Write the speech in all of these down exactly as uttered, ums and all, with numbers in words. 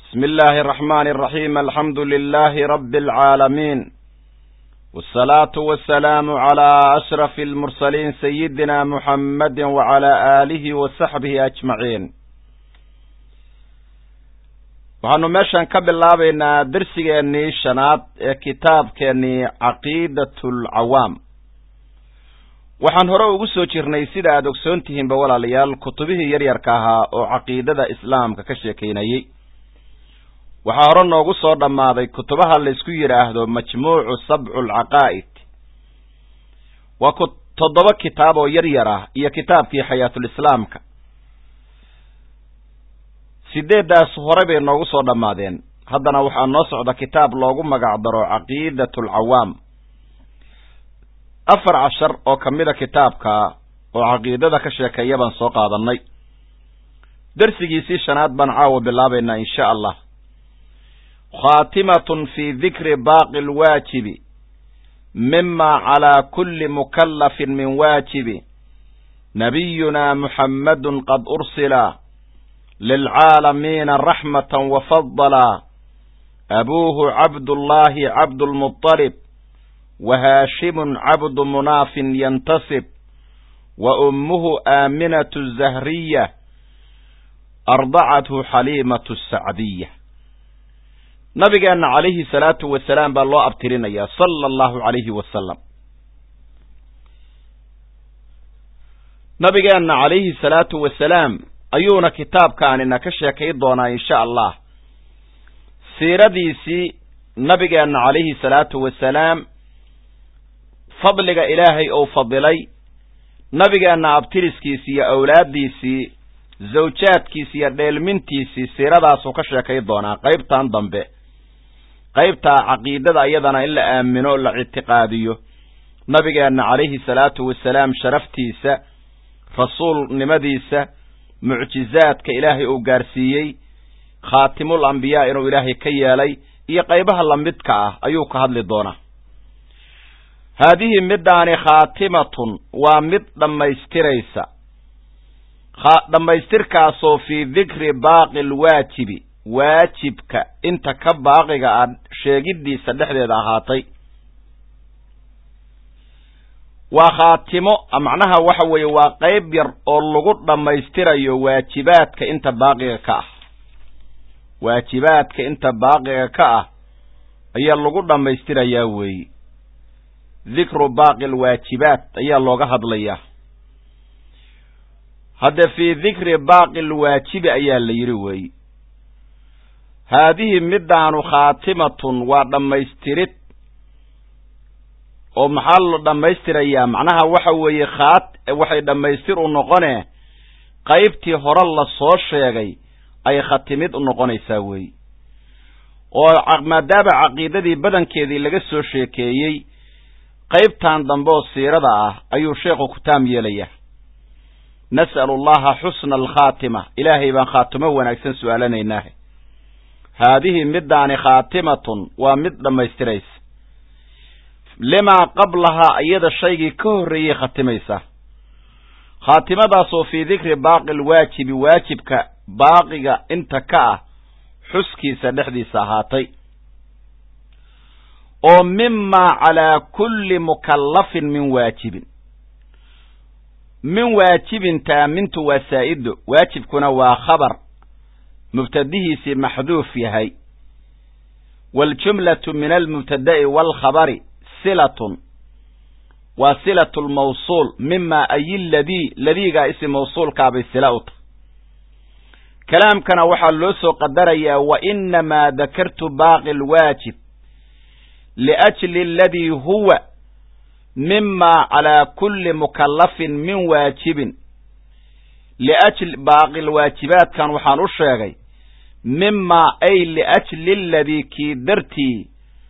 بسم الله الرحمن الرحيم الحمد لله رب العالمين والصلاة والسلام على أشرف المرسلين سيدنا محمد وعلى آله وصحبه أجمعين. waxaanu meeshan ka bilaabaynaa darsigeennii shanaad ee kitaabkeennii caqiidatul cawaam. waxaan hore ugu soo jirnay sida aad ogsoon tihiinba walaalayaal kutubihii yaryarka ahaa oo caqiidada islaamka ka sheekaynayay. waxaa hore noogu soo dhammaaday kutubaha laysku yidhaahdo majmuucu sabcul caqaa'id. waa toddoba kitaab oo yaryar ah iyo kitaabkii xayaatul islaamka. sideedaas hore bay noogu soo dhammaadeen. haddana waxaa noo socda kitaab loogu magac daro caqiidatul cawaam. afar cashar oo ka mida kitaabka oo caqiidada ka sheekeeya baan soo qaadannay. darsigiisii shanaad baan caawa bilaabaynaa insha allah. khaatimatun fi dikri baaqi lwaajibi mima calaa kulli mukallafin min waajibi nabiyuna muxammadun qad ursila lilcaalamiina raxmatan wafadala abuuhu cabdullaahi cabdulmuطalib wahaashimun cabdu munaafin yantasib wa ummuhu aaminatu zahriya ardacathu xaliimatu sacdiya. nabigeenna calayhi salaatu wasalaam baa loo abtirinayaa sala allahu calayhi wasalam. nabigeenna calayhi salaatu wasalaam ayuuna kitaabkaanina ka sheekay doonaa insha allah. siiradiisii nabigeenna calayhi salaatu wasalaam, fadliga ilaahay ou fadilay, nabigeenna abtiriskiisii iyo awlaaddiisii, zawjaadkiisi iyo dheelmintiisii, siiradaasuu ka sheekay doonaa qaybtan dambe. qaybtaa caqiidada iyadana in la aamino o la ictiqaadiyo nabigeenna calayhi salaatu wasalaam sharaftiisa, rasuulnimadiisa, mucjizaadka ilaahay uu gaarsiiyey, khaatimul ambiyaa inuu ilaahay ka yeelay, iyo qaybaha lamidka ah ayuu ka hadli doonaa. haadihi middaani khaatimatun waa mid dhammaystiraysa, dhammaystirkaasoo fii dikri baaqi lwaajibi, waajibka inta ka baaqiga ah sheegiddiisa dhexdeeda ahaatay. waa khaatimo, macnaha waxa weeye waa qayb yar oo lagu dhammaystirayo waajibaadka inta baaqiga ka ah. waajibaadka inta baaqiga ka ah ayaa lagu dhammaystirayaa weeye. dikru baaqi lwaajibaat ayaa looga hadlayaa. hadde fii dikri baaqi lwaajibi ayaa la yidhi weeye. haadihi middaanu khaatimatun waa dhammaystirid oo maxaa la dhammaystirayaa? macnaha waxa weeye khaat waxay dhammaystir u noqonee qaybtii hore la soo sheegay ay khatimid u noqonaysaa weeye. oo maadaama caqiidadii badankeedii laga soo sheekeeyey, qaybtan dambe oo siirada ah ayuu sheekhu ku taam yeelayaa. nas'alu allaha xusna alkhaatima, ilaahay baan khaatimo wanaagsan su'aalanaynaa. haadihi middaani khaatimatun waa mid dhammaystiraysa limaa qablahaa iyada shaygii ka horreeyey khatimaysa. khaatimadaasoo fii dikri baaqi lwaajibi, waajibka baaqiga inta ka ah xuskiisa dhexdiisa ahaatay. oo mimaa calaa kulli mukallafin min waajibin. min waajibintaa mintu waa saa'ido, waajibkuna waa khabar mubtadihiisii maxduuf yahay. waljumlatu min almubtada'i waalkhabari silatun, waa silatu lmawsuul mima ay ladii, ladiigaa isi mawsuulkaabay sila u tahay. kalaamkana waxaa loo soo qadarayaa wa inamaa dakartu baaqi lwaajib liajli aladii huwa mima calaa kulli mukallafin min waajibin. liajli baaqi lwaajibaadkan waxaan u sheegay mima ay liajli aladii kii dartii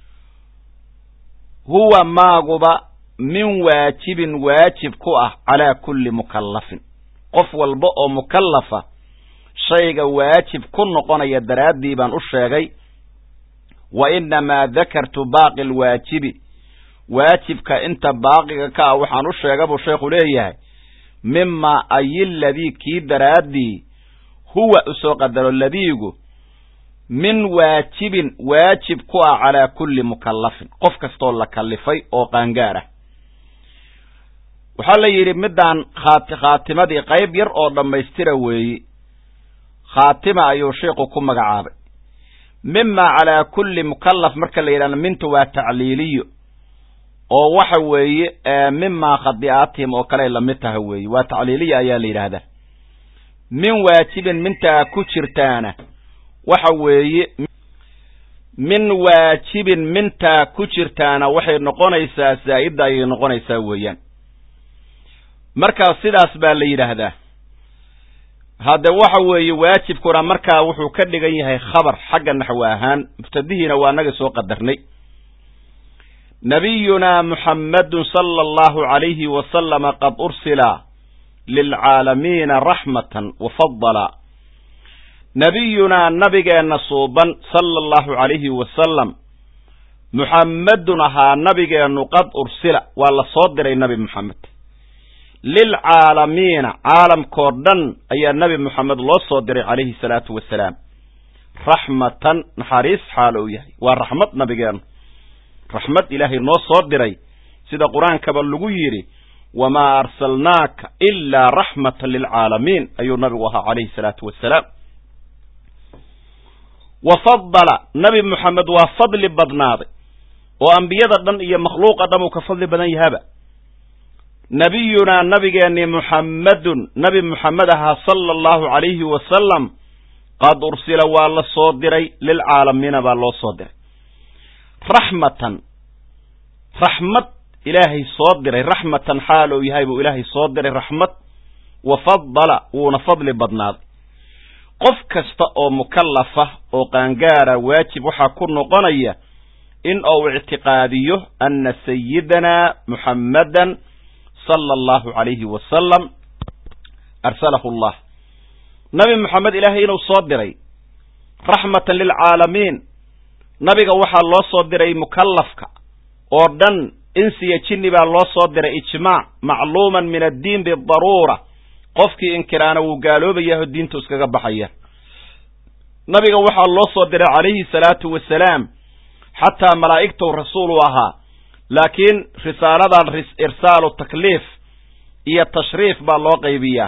huwa maaguba min waajibin waajib ku ah calaa kulli mukallafin, qof walba oo mukallafa shayga waajib ku noqonaya daraaddii baan u sheegay. wa inamaa dakartu baaqi alwaajibi, waajibka inta baaqiga ka ah waxaan u sheega buu sheekhu leeyahay mima ay ladii kii daraaddii huwa usoo qadaro ladiigu min waajibin waajib ku ah calaa kulli mukallafin qof kastoo la kallifay oo qaangaar ah waxaa la yidhi middaan khaati khaatimadii qayb yar oo dhammaystira weeyi khaatima ayuu sheikhu ku magacaabay mima calaa kulli mukallaf marka la yidhahdo mintu waa tacliiliyo oo waxa weeye mima khadi'aatihim oo kale lamid taha weeye waa tacliiliya ayaa la yidhaahdaa min waajibin mintaa ku jirtaana waxa weeye min waajibin mintaa ku jirtaana waxay noqonaysaa zaa'ida ayay noqonaysaa weeyaan markaa sidaas baa la yidhaahdaa hadde waxa weeye waajibkuna markaa wuxuu ka dhigan yahay khabar xagga naxwi ahaan mubtadihiina waa naga soo qadarnay nabiyuna muxammadun sala allahu calayhi wasalama qad ursila lilcaalamiina raxmatan wafadala nabiyunaa nabigeenna suuban sala allahu calayhi wasalam muxammadun ahaa nabigeennu qad ursila waa la soo diray nebi moxamed lilcaalamiina caalamkoo dhan ayaa nebi moxamed loo soo diray calayhi salaatu wasalaam raxmatan naxariis xaalo u yahay waa raxmad nabigeennu raxmad ilaahay noo soo diray sida qur-aankaba lagu yidhi wamaa arsalnaaka ilaa raxmatan lilcaalamiin ayuu nabigu ahaa calayhi salaatu wasalaam wafadala nebi moxamed waa fadli badnaaday oo ambiyada dhan iyo makhluuqa dhan uu ka fadli badan yahaba nabiyunaa nabigeennii muxammadun nebi moxamed ahaa sala allahu calayhi wasalam qad ursila waa la soo diray lilcaalamiina baa loo soo diray raxmatan raxmad ilaahay soo diray raxmatan xaal uu yahay buu ilaahay soo diray raxmad wafadala wuuna fadli badnaaday qof kasta oo mukallafa oo qaangaara waajib waxaa ku noqonaya in uu ictiqaadiyo anna sayidana muxammadan sala allahu calayhi wasalam arsalahu allah nabi moxamed ilaahay inuu soo diray raxmatan lilcaalamiin nabiga waxaa loo soo diray mukallafka oo dhan insiya jinni baa loo soo diray ijmaac macluuman min addiin bidaruura qofkii inkiraana wuu gaaloobayaho diintu iskaga baxaya nabiga waxaa loo soo diray calayhi salaatu wasalaam xataa malaa'igtou rasuul u ahaa laakiin risaaladan irsaalu takliif iyo tashriif baa loo qaybiyaa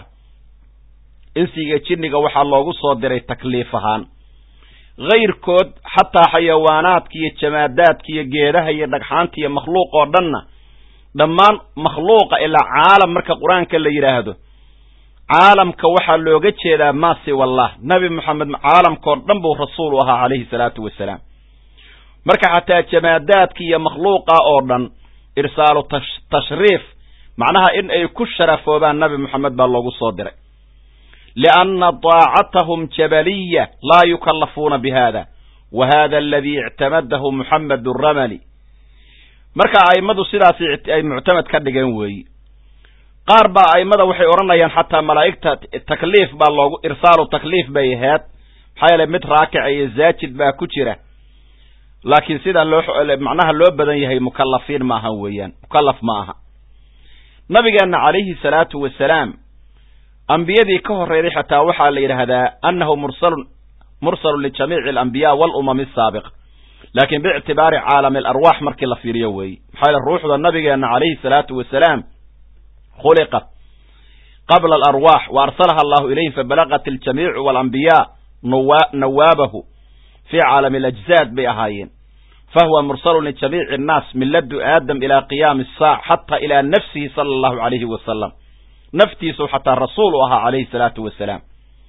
insiga jinniga waxaa loogu soo diray takliif ahaan hayrkood xataa xayawaanaadka iyo jamaadaadka iyo geedaha iyo dhagxaanta iyo makhluuq oo dhanna dhammaan makhluuqa ilaa caalam marka qur-aanka la yidhaahdo caalamka waxaa looga jeedaa maa siwallah nebi moxamed caalamkao dhan buu rasuul u ahaa calayhi salaatu wasalaam marka xataa jamaadaadka iyo makhluuqa oo dhan irsaalu tashriif macnaha in ay ku sharafoobaan nebi moxamed baa loogu soo diray lianna daacatahum jabaliya laa yukallafuuna bihada wa hada aladii ictamadahu muxamed ramali marka a'immadu sidaas ay muctamad ka dhigeen weeyi qaar baa a'immada waxay odhanayaan xataa malaa'igta takliif baa loogu irsaalu takliif bay ahayd maxaa yeele mid raakica iyo zaajid baa ku jira laakiin sidaa loo macnaha loo badan yahay mukallafiin ma aha weeyaan mukallaf ma aha nabigeenna calayhi salaatu wasalaam ambiyadii ka horreeday xataa waxaa la yidhaahdaa annahu mursalun mursalun lijamiici alambiyaa waalumami asaabiqa laakiin biictibaari caalami alarwaax markii la fiiriyo weeye maxaa yeele ruuxda nabigeenna calayhi salaatu wasalaam khuliqat qabla alarwaax wa arsalaha allahu ilayhim fabalagat aljamiicu waalambiyaa nawaabahu fii caalami alajzaad bay ahaayeen fahuwa mursalun lijamiici annaas min laddu aadam ilaa qiyaami asaac xataa ilaa nafsihi sala allahu calayhi wasalam naftiisu xataa rasuul u ahaa calayhi salaatu wasalaam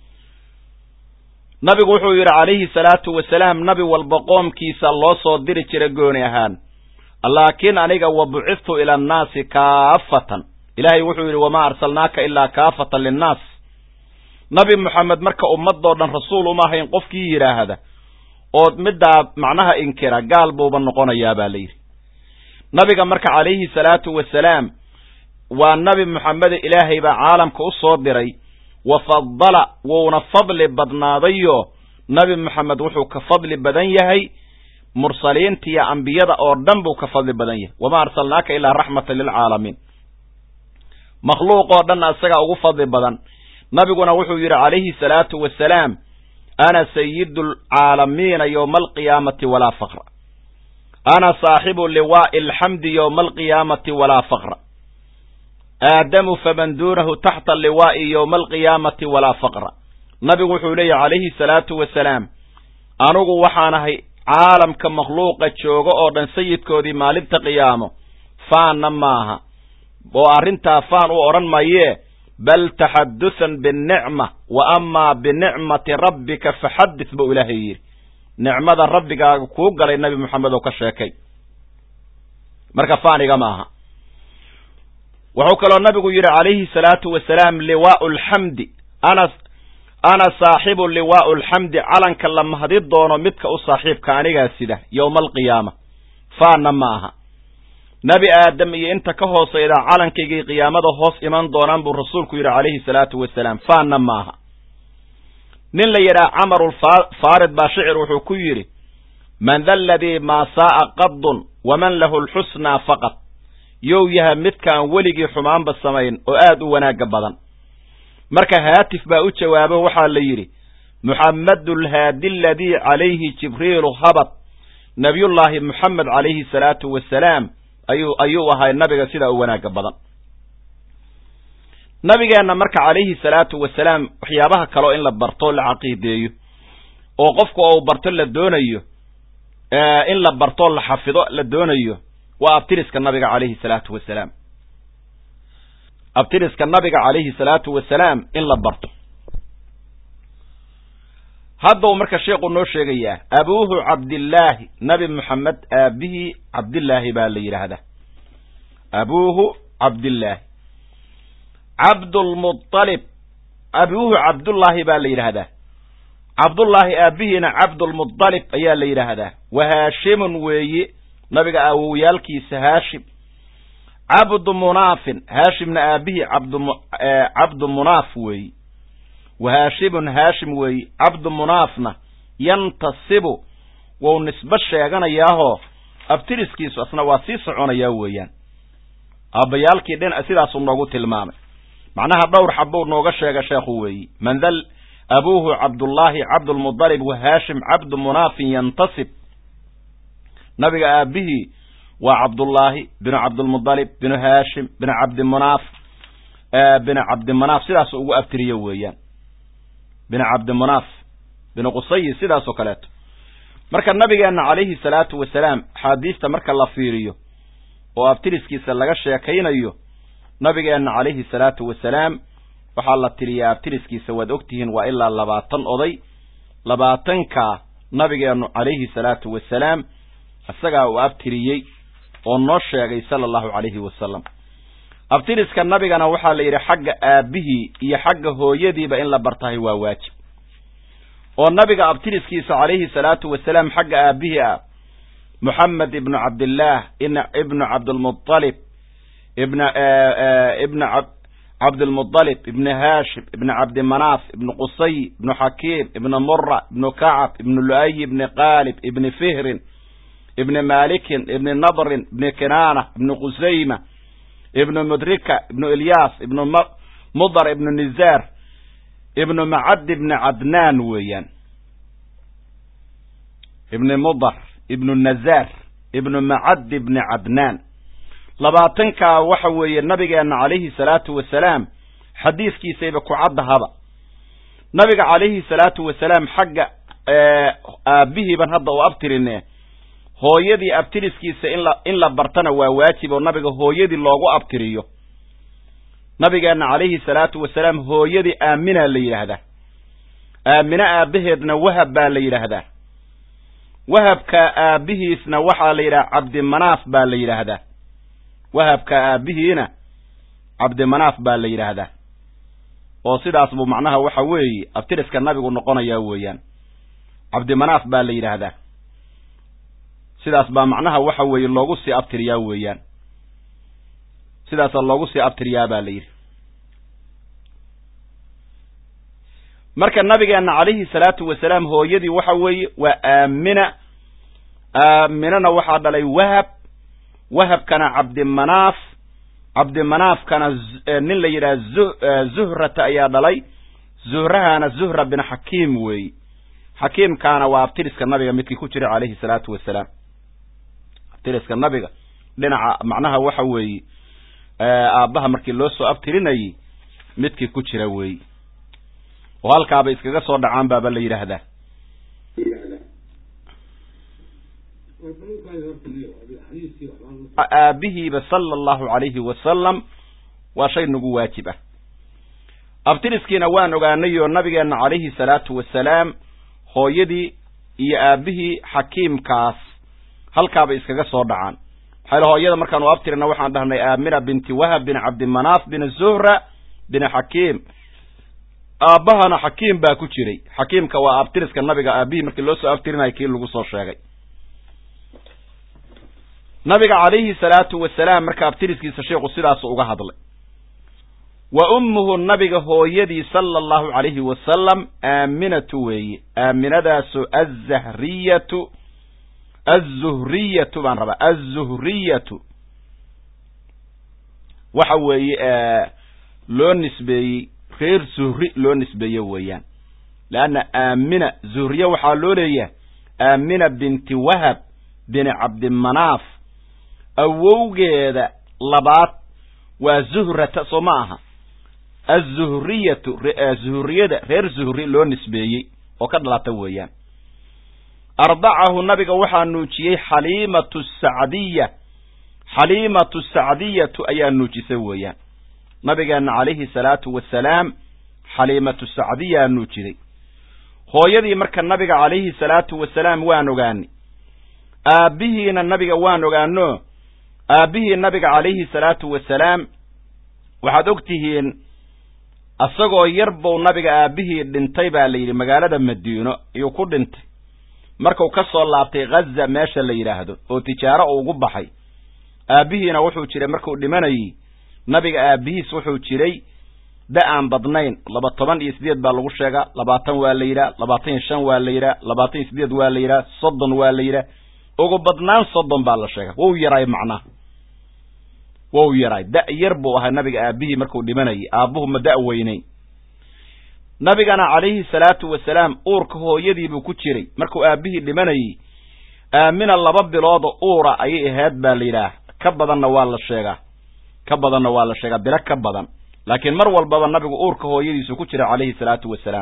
nabigu wuxuu yidhi calayhi salaatu wasalaam nabi walba qoomkiisa loo soo diri jira gooni ahaan laakiin aniga wa bucithtu ila annaasi kaafatan ilaahay wuxuu yidhi wamaa arsalnaaka ilaa kaafatan linnaas nabi moxamed marka ummadoo dhan rasuul uma ahayn qofkii yidhaahda oo middaa macnaha inkira gaal buuba noqonayaa baa la yidhi nabiga marka calayhi salaatu wasalaam waa nabi moxamed ilaahay baa caalamka u soo diray wa fadala wuuna fadli badnaadayo nabi moxamed wuxuu ka fadli badan yahay mursaliinta iyo ambiyada oo dhan buu ka fadli badan yahay wamaa arsalnaaka ilaa raxmatan lilcaalamiin makhluuq oo dhanna isagaa ugu fadli badan nabiguna wuxuu yidhi calayhi salaatu wasalaam ana sayidu alcaalamiina yowma alqiyaamati walaa faqra ana saaxibu liwaa'i alxamdi yowma alqiyaamati walaa faqra aadamu faman duunahu taxta liwaa'i yowma alqiyaamati walaa faqra nabigu wuxuu leeyahy calayhi salaatu wasalaam anugu waxaan ahay caalamka makhluuqa jooga oo dhan sayidkoodii maalinta qiyaamo faanna maaha oo arrintaa faan u odhan mayee bal taxadusan binnicma wa amaa binicmati rabbika faxadith buu ilaahay yidhi nicmada rabbigaaga kuu galay nabi moxamed oo ka sheekay marka faaniga maaha wuxuu kaloo nabigu yidhi calayhi salaatu wasalaam liwaa'u alxamdi ana ana saaxibu liwaa'u alxamdi calanka la mahdi doono midka u saaxiibka anigaa sida yowma alqiyaama faanna ma aha nebi aadam iyo inta ka hoosayda calankaygii qiyaamada hoos iman doonaan buu rasuulku yidhi calayhi salaatu wasalaam faanna ma aha nin la yidhaha camarulfaarid baa shicir wuxuu ku yidhi man da aladii maa saa'a qadun waman lahu alxusnaa faqad yow yaha midkaan weligii xumaanba samayn oo aad u wanaagga badan marka haatif baa u jawaabo waxaa la yidhi muxammadu alhaadi aladii calayhi jibriilu habad nabiyullaahi moxamed calayhi salaatu wasalaam ayuu ayuu ahay nabiga sidaa u wanaagga badan nabigeenna marka calayhi salaatu wasalaam waxyaabaha kaleo in la barto la caqiideeyo oo qofku ou barto la doonayo in la barto la xafido la doonayo waa abtiriska nabiga calayhi salaatu wasalaam abtiriska nabiga calayhi salaatu wasalaam in la barto hadda uu marka sheekhu noo sheegayaa abuuhu cabdillaahi nabi moxamed aabihii cabdillaahi baa la yidhaahdaa abuuhu cabdillaahi cabdulmuطalib abuuhu cabdullaahi baa la yidhaahdaa cabdullaahi aabihiina cabdulmuطalib ayaa la yidhaahdaa wa haashimun weeye nabiga awowyaalkiisa haashim cabdu munaafin haashimna aabihii cabdu cabdu munaaf weeye wa haashimun haashim weeye cabdu munaafna yantasibu wou nisbo sheeganayaahoo abtiriskiisu asna waa sii soconayaa weeyaan aabbayaalkii dhin sidaasuu noogu tilmaamay macnaha dhowr xabbuu nooga sheega sheekhu weeye man dal abuuhu cabdullaahi cabdulmuطalib wa haashim cabdu munaafin yantasib nabiga aabihii waa cabdullaahi binu cabdulmuطalib binu haashim binu cabdimunaaf binu cabdimanaaf sidaasuu ugu abtiriyo weeyaan binu cabdimunaaf binu qusayi sidaasoo kaleeto marka nabigeenna calayhi salaatu wasalaam axaadiista marka la fiiriyo oo abtiriskiisa laga sheekaynayo nabigeenna calayhi salaatu wasalaam waxaa la tiriyaa abtiriskiisa waad ogtihiin waa ilaa labaatan oday labaatankaa nabigeennu calayhi salaatu wasalaam isagaa uu abtiriyey oo noo sheegay sala allahu calayhi wasalam abtiriska nabigana waxaa la yidhi xagga aabbihii iyo xagga hooyadiiba in la bartahay waa waajib oo nabiga abtiriskiisa calayhi salaatu wasalaam xagga aabbihii ah moxamed ibnu cabdillaah ibnu cabdilmuطalib ibn ibna cabdilmuطalib ibnu haashim ibnu cabdimanaaf ibnu qusay ibnu xakiim ibnu mura ibnu kacab ibnu lu'ay ibni qaalib ibni fihrin ibni malikin ibni nadrin ibni kinaana ibni qusayma ibnu mudrika ibnu ilyaas ibnu mudar ibnu nizaar ibnu macad ibni cadnaan weeyaan ibni mudar ibnu nazaar ibnu macad ibni cadnaan labaatankaa waxa weeye nabigeenna calayhi salaatu wasalaam xadiiskiisayba ku caddahaba nabiga calayhi salaatu wasalaam xagga aabbihiiban hadda u abtirine hooyadii abtiriskiisa in la in la bartana waa waajib oo nabiga hooyadii loogu abtiriyo nabigeenna calayhi salaatu wasalaam hooyadii aaminaa la yidhaahdaa aamine aabbaheedna wahab baa la yidhaahdaa wahabka aabbihiisna waxaa la yidhaha cabdimanaaf baa la yidhaahdaa wahabka aabbihiina cabdimanaaf baa la yidhaahdaa oo sidaas buu macnaha waxa weeye abtiriska nabigu noqonayaa weeyaan cabdimanaaf baa la yidhaahdaa sidaas baa macnaha waxa weeye loogu sii abtiriyaa weeyaan sidaasaa loogu sii abtiriyaa baa la yidhi marka nabigeenna calayhi salaatu wasalaam hooyadii waxa weeye waa aamina aaminana waxaa dhalay wahab wahabkana cabdimanaaf cabdimanaafkana nin la yidhaha zuhrata ayaa dhalay zuhrahana zuhra bin xakiim weeye xakiimkaana waa abtiriska nabiga midkii ku jira calayhi salaatu wasalaam abtiriska nabiga dhinaca macnaha waxa weeye aabbaha markii loo soo abtirinayay midkii ku jira weeye oo halkaaba iskaga soo dhacaan baaba la yidhaahdaa aabihiiba sala allahu calayhi wasalam waa shay nagu waajib ah abtiriskiina waan ogaanayoo nabigeenna calayhi salaatu wasalaam hooyadii iyo aabihii xakiimkaas halkaaba iskaga soo dhacaan maxaa la hooyada markaan u abtirina waxaan dhahnay aamina binti wahab bin cabdimanaaf bin zuhra bin xakiim aabbahana xakiim baa ku jiray xakiimka waa abtiriska nabiga aabihii markii loo soo abtirinayo kii lagu soo sheegay nabiga calayhi salaatu wasalaam marka abtiriskiisa sheekhu sidaasu uga hadlay wa ummuhu nabiga hooyadii sala allahu calayhi wasalam aaminatu weeye aaminadaasu azahriyatu azuhriyatu baan rabaa azuhriyatu waxa weeye loo nisbeeyey reer zuhri loo nisbeeye weeyaan leanna aamina zuhriye waxaa loo leeyahay aamina binti wahab bin cabdimanaaf awowgeeda labaad waa zuhrata soo ma aha azuhriyatu zuhriyada reer zuhri loo nisbeeyey oo ka dhalata weeyaan ardacahu nabiga waxaa nuujiyey xaliimatu sacdiya xaliimatu sacdiyatu ayaa nuujisay weeyaan nabigeena calayhi salaatu wasalaam xaliimatu sacdiyaa nuujiday hooyadii marka nabiga calayhi salaatu wasalaam waan ogaanay aabbihiina nabiga waan ogaano aabbihii nabiga calayhi salaatu wasalaam waxaad og tihiin asagoo yar buu nabiga aabbihii dhintay baa la yidhi magaalada madiino iyuu ku dhintay markuu ka soo laabtay ghaza meesha la yidhaahdo oo tijaaro ugu baxay aabbihiina wuxuu jiray markuu dhimanayey nabiga aabbihiis wuxuu jiray da aan badnayn laba toban iyo sideed baa lagu sheegaa labaatan waa la yidhaha labaatan iyo shan waa la yidhaha labaatan iyo sideed waa la yidhaha soddon waa la yidhaha ugu badnaan soddon baa la sheegaa wou yaraay macnaha wou yaraay da yar buu ahaa nabiga aabbihii markuu dhimanayay aabbuhu ma da' weynayn nabigana calayhi salaatu wasalaam uurka hooyadii buu ku jiray markuu aabbihii dhimanayey aamina laba biloodo uura ayay ahayd baa la yidhaah ka badanna waa la sheegaa ka badanna waa la sheegaa bilo ka badan laakiin mar walbaba nabigu uurka hooyadiisu ku jira calayhi salaatu wasalaam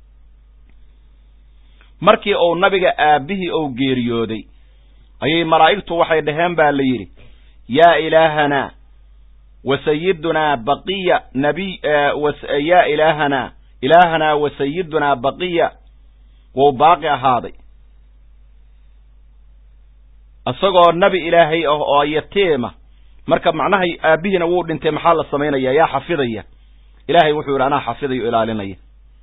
markii uu nabiga aabbihii ou geeriyooday ayay malaa'igtu waxay dhaheen baa la yidhi yaa ilaahanaa wa sayidunaa baqiya nabiy yaa ilaahanaa ilaahanaa wa sayidunaa baqiya wou baaqi ahaaday isagoo nabi ilaahay ah oo yatiima marka macnaha aabbihiina wuu dhintay maxaa la samaynaya yaa xafidaya ilaahay wuxuu yidhi anaa xafidayo ilaalinaya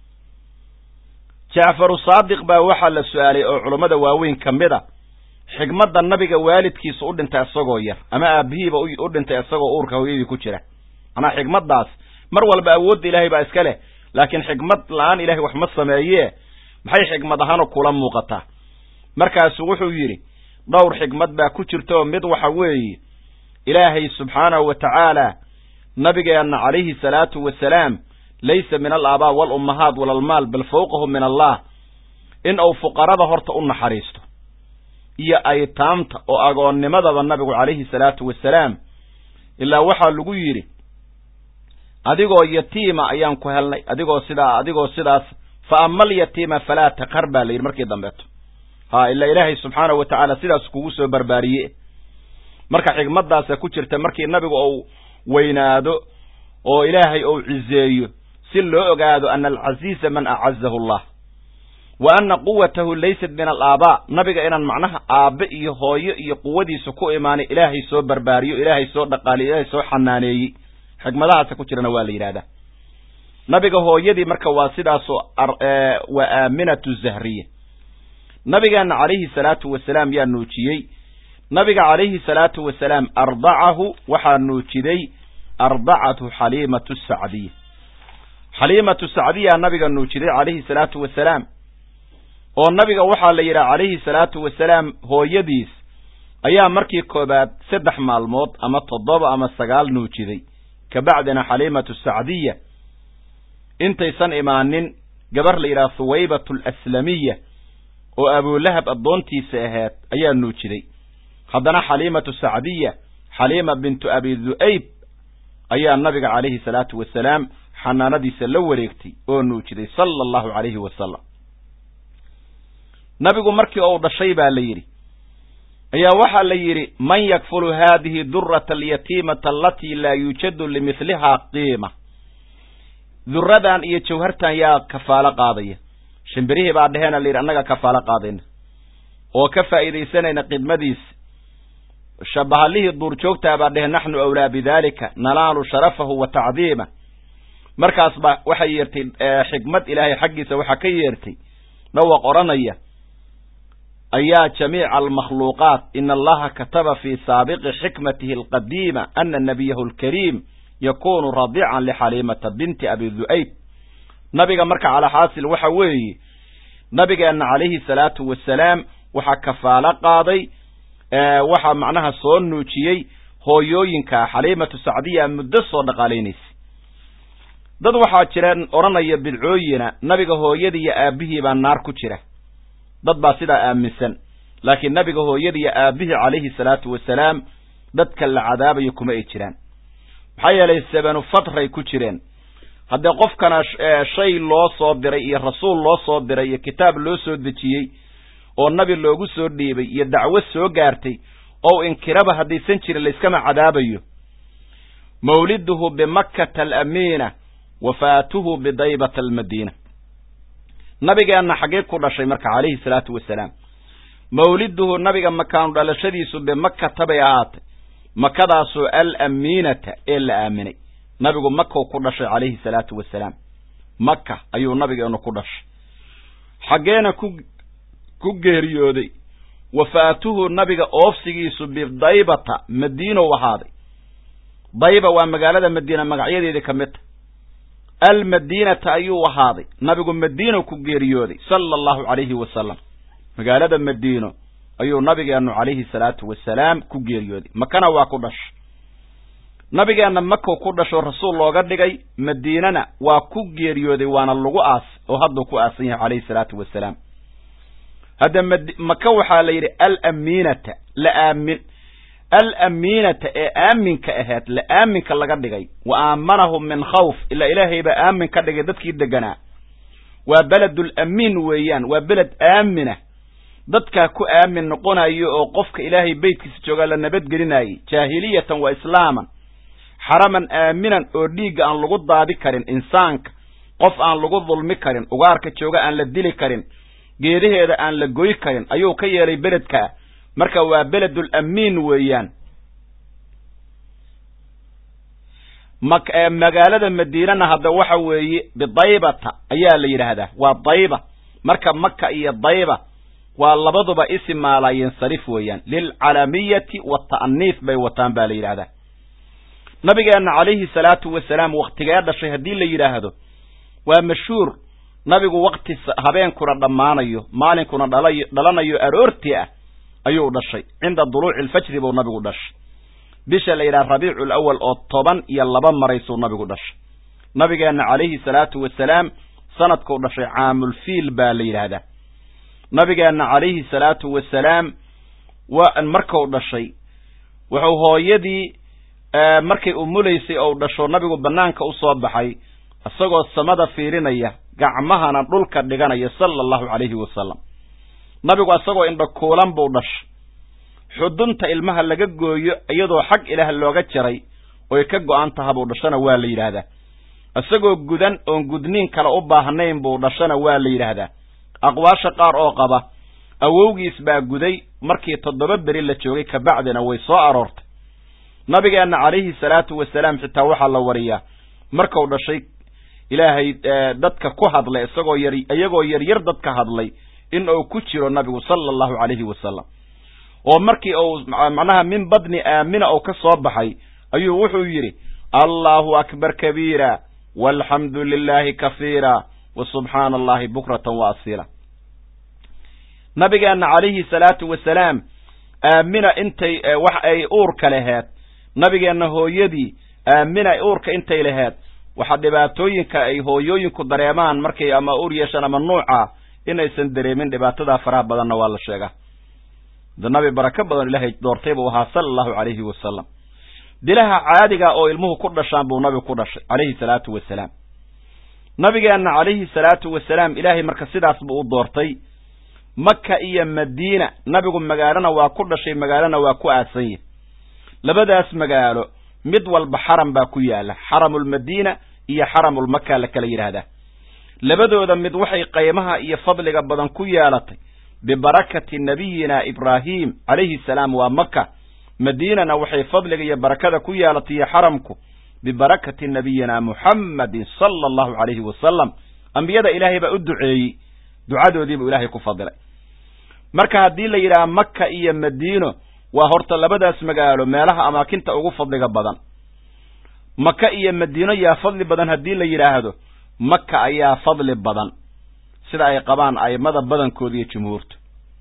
jacfaru saadiq baa waxaa la su-aalay oo culammada waaweyn ka mid a xigmadda nabiga waalidkiisa u dhintay isagoo yar ama aabbihiiba u dhintay isagoo uurka hooyadii ku jira manaa xigmaddaas mar walba awoodda ilaahay baa iska leh laakiin xigmad la-aan ilaahay wax ma sameeyee maxay xigmad ahaanoo kula muuqataa markaasuu wuxuu yidhi dhowr xigmad baa ku jirta oo mid waxa weeye ilaahay subxaanahu wa tacaala nabigeenna calayhi salaatu wasalaam laysa min alaabaa waalummahaat walalmaal bal fawqahu min allah in uu fuqarada horta u naxariisto iyo aytaamta oo agoonnimadaba nabigu calayhi salaatu wasalaam ilaa waxaa lagu yidhi adigoo yatiima ayaan ku helnay adigoo sidaa adigoo sidaas fa ama alyatiima falaa taqhar baa la yidhi markii dambeeto ha ilaa ilaahay subxaanahu wa tacaala sidaas kugu soo barbaariye marka xigmaddaasa ku jirta markii nabigu uu weynaado oo ilaahay uu cizeeyo si loo ogaado ana alcasiiza man acazahu allah wa anna quwatahu laysat min alaabaa nabiga inaan macnaha aabbe iyo hooyo iyo quwadiisa ku imaanay ilaahay soo barbaariyo ilaahay soo dhaqaaliyo ilaahay soo xanaaneeyey xigmadahaasa ku jirana waa la yidhahdaa nabiga hooyadii marka waa sidaasoo waa aaminatu zahriya nabigeena calayhi salaatu wasalaam yaa nuujiyey nabiga calayhi salaatu wasalaam ardacahu waxaa nuujiday ardacatu xaliimatu sacdiya xaliimatu sacdiyaa nabiga nuujiday calayhi salaatu wasalaam oo nabiga waxaa la yidhaha calayhi salaatu wasalaam hooyadiis ayaa markii koobaad saddex maalmood ama toddoba ama sagaal nuujiday kabacdina xaliimatu sacdiya intaysan imaanin gabar la yidhaha huwaybatu alaslamiya oo abulahab addoontiisa ahayd ayaa nuujiday haddana xaliimatu sacdiya xaliima bintu abi du'ayb ayaa nabiga calayhi salaatu wasalaam xanaanadiisa la wareegtay oo nuujiday sala allahu calayhi wasalam nabigu markii uu dhashay baa la yidhi ayaa waxaa la yidhi man yakfulu haadihi durata alyatiimata alatii laa yuujadu limithlihaa qiima duradan iyo jawhartan yaa kafaalo qaadaya shimbirihii baa dhehena la yidhi annaga kafaalo qaadayna oo ka faa'iidaysanayna khidmadiisa shabahalihii duurjoogtaa baa dhehe naxnu awlaa bidaalika nalaalu sharafahu wa tacdiima markaas ba waxay yeertay xikmad ilaahay xaggiisa waxaa ka yeertay dhawaq odhanaya ayaa jamiica almakhluuqaat ina allaha kataba fii saabiqi xikmatihi alqadiima ana nabiyahu alkariim yakunu radiican lixaliimata binti abi du'ayb nabiga marka calaa xaasil waxa weeye nabigeenna calayhi salaatu wasalaam waxaa kafaalo qaaday waxaa macnaha soo nuujiyey hooyooyinka xaliimatu sacdiya muddo soo dhaqaalaynaysa dad waxaa jiraan odhanaya bidcooyina nabiga hooyadii iyo aabbihii baa naar ku jira dad baa sidaa aaminsan laakiin nabiga hooyadii iyo aabbihii calayhi salaatu wasalaam dadka la cadaabayo kuma ay jiraan maxaa yeelay sabanu fatray ku jireen haddee qofkana shay loo soo diray iyo rasuul loo soo diray iyo kitaab loo soo dejiyey oo nabi loogu soo dhiibay iyo dacwo soo gaartay oo inkiraba haddaysan jirin layskama cadaabayo mawliduhu bimakkata alamiina wafaatuhu bidaybata almadiina nabigeenna xaggee ku dhashay marka calayhi salaatu wasalaam mawliduhu nabiga makaanu dhalashadiisu bimakkata bay ahaatay makadaasoo alamiinata ee la aaminay nabigu makaw ku dhashay calayhi salaatu wasalaam maka ayuu nabigeennu ku dhashay xaggeena ku ku geeriyooday wafaatuhu nabiga oofsigiisu bidaybata madiinow ahaaday dayba waa magaalada madiina magacyadeedii ka mid ta almadiinata ayuu ahaaday nabigu madiinow ku geeriyooday sala allahu calayhi wasalam magaalada madiino ayuu nabigeennu calayhi salaatu wasalaam ku geeriyooday makana waa ku dhashay nabigeenna makow ku dhasho rasuul looga dhigay madiinana waa ku geeriyooday waana lagu aas oo hadduu ku aasan yahay calayhi salaatu wasalaam hadda maka waxaa la yidhi alamiinata la aamin alamiinata ee aaminka ahayd la aaminka laga dhigay wa aamanahum min khawf ilaa ilaahay baa aamin ka dhigay dadkii deganaa waa beledul amiin weeyaan waa beled aamina dadkaa ku aamin noqonayo oo qofka ilaahay beytkiisa joogaa la nabadgelinayay jaahiliyatan wa islaaman xaraman aaminan oo dhiigga aan lagu daadi karin insaanka qof aan lagu dulmi karin ugaarka jooga aan la dili karin geedaheeda aan la goy karin ayuu ka yeelay beledkaa marka waa beledul amiin weeyaan magaalada madiinana hadda waxa weeye bidaybata ayaa la yidhaahdaa waa dayba marka maka iyo dayba waa labaduba isim maalayinsarif weeyaan lilcalamiyati wata'niif bay wataan baa la yidhaahdaa nabigeenna calayhi salaatu wasalaam waktigee dhashay haddii la yidhaahdo waa mashhuur nabigu wakti habeenkuna dhammaanayo maalinkuna dhalay dhalanayo aroortii ah ayuu dhashay cinda duluuci alfajri buu nabigu dhashay bisha la yidhaha rabiicu alawal oo toban iyo laba maraysuu nabigu dhashay nabigeenna calayhi salaatu wasalaam sanadkuu dhashay caamulfiil baa la yidhaahdaa nabigeenna calayhi salaatu wasalaam waa markuu dhashay wuxuu hooyadii markay umulaysay ou dhasho nabigu bannaanka u soo baxay isagoo samada fiirinaya gacmahana dhulka dhiganaya sala allahu calayhi wasalam nabigu isagoo indha kuulan buu dhashay xudunta ilmaha laga gooyo iyadoo xag ilaah looga jaray oy ka go'an taha buu dhashana waa la yidhaahdaa isagoo gudan oon gudniin kale u baahnayn buu dhashana waa la yidhaahdaa aqwaasha qaar oo qaba awowgiis baa guday markii toddoba beri la joogay kabacdina way soo aroortay nabigeenna calayhi salaatu wasalaam xitaa waxaa la wariyaa markuu dhashay ilaahay dadka ku hadlay isagoo yar iyagoo yaryar dadka hadlay in uu ku jiro nabigu sala allahu calayhi wasalam oo markii uu macnaha min badni aamina uu ka soo baxay ayuu wuxuu yidhi allahu akbar kabiira walxamdu lilaahi kafiira wa subxaana allahi bukratan wa asiila nabigeenna calayhi salaatu wasalaam aamina intay wax ay uurka laheed nabigeenna hooyadii aamina uurka intay laheed waxa dhibaatooyinka ay hooyooyinku dareemaan markay ama uur yeeshaan ama nuuca inaysan dareemin dhibaatada faraha badanna waa la sheegaa nabi baraka badan ilaahay doortay buu ahaa sallallahu alayhi wasallam dilaha caadiga oo ilmuhu ku dhashaan buu nabi ku dhashay alayhi salatu wasalaam nabigeena alayhi salatu wasalaam ilaahay marka sidaas buu u doortay Makka iyo Madiina nabigu magaalana waa ku dhashay magaalana waa ku aasay labadaas magaalo mid walba xaram baa ku yaala xaramul Madiina iyo xaramul Makka la kala yiraahdaa labadooda mid waxay qiimaha iyo fadliga badan ku yeelatay bibarakati nabiyina Ibrahim alayhi salaam wa Makka Madiinana waxay fadliga iyo barakada ku yeelatay xaramku bibarakati nabiyina Muhammad sallallahu alayhi wasallam anbiyada ilaahay ba u duceeyay ducadoodii buu ilaahay ku fadilay marka hadii la yiraahdo Makka iyo Madiino waa horta labadaas magaalo meelaha amaakinta ugu fadliga badan Makka iyo Madiino yaa fadli badan hadii la yiraahdo Makka ayaa fadli badan sida ay qabaan aymada badankood iyo jumhuurta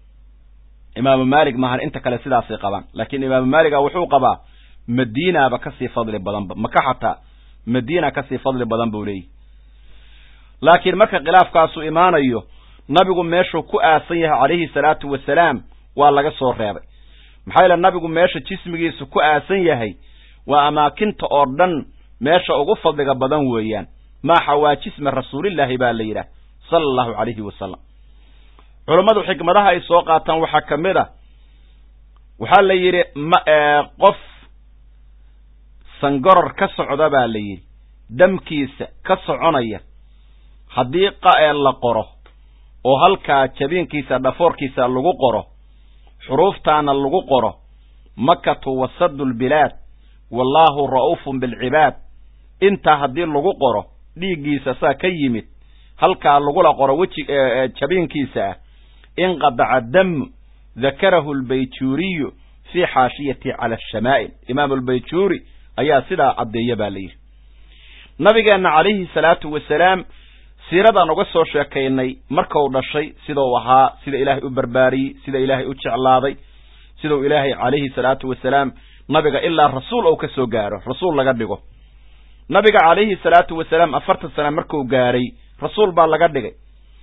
Imam Malik ma inta kale sidaas ay qabaan laakiin Imam Malik wuxuu qabaa Madiina ba ka sii fadli badan Makka xataa Madiina ka sii fadli badan buu leeyahay laakiin marka khilaafkaasu imaanayo nabigu meeshu ku aasan yahay alayhi salatu wasalaam waa laga soo reebay maxay la nabigu meesha jismigiisu ku aasan yahay waa amaakinta oo dhan meesha ugu fadliga badan weeyaan ma xawaajisma rasuulillahi baa la yiraahdaa sallallahu alayhi wasallam culimadu xikmadaha ay soo qaataan waxa kamida waxa la yiri qof sangoror ka socda baa la yiri damkiisa ka soconaya hadii qaa'il la qoro oo halka jabinkiisa dhafoorkiisa lagu qoro xuruuftaana lagu qoro makkatu wasadul bilad wallahu ra'ufun bil ibad inta hadii lagu qoro dhiigiisa saa ka yimid halka lagu la qoro waji jabinkiisa in qada'a dam ذكره البيجوري في حاشيته على الشمائل إمام البيجوري أيها سيدا عبدية باليه نبينا عليه الصلاة والسلام سيرada nagu soo sheekaynay marka uu dhashay sida uu ahaa sida ilaahay u barbaari sida ilaahay u jeclaaday sida uu ilaahay kaleey salaatu wasalaam nabiga illa rasuul oo ka soo gaaro rasuul laga dhigo nabiga kaleey salaatu wasalaam afartan sano markuu gaaray rasuul baa laga dhigay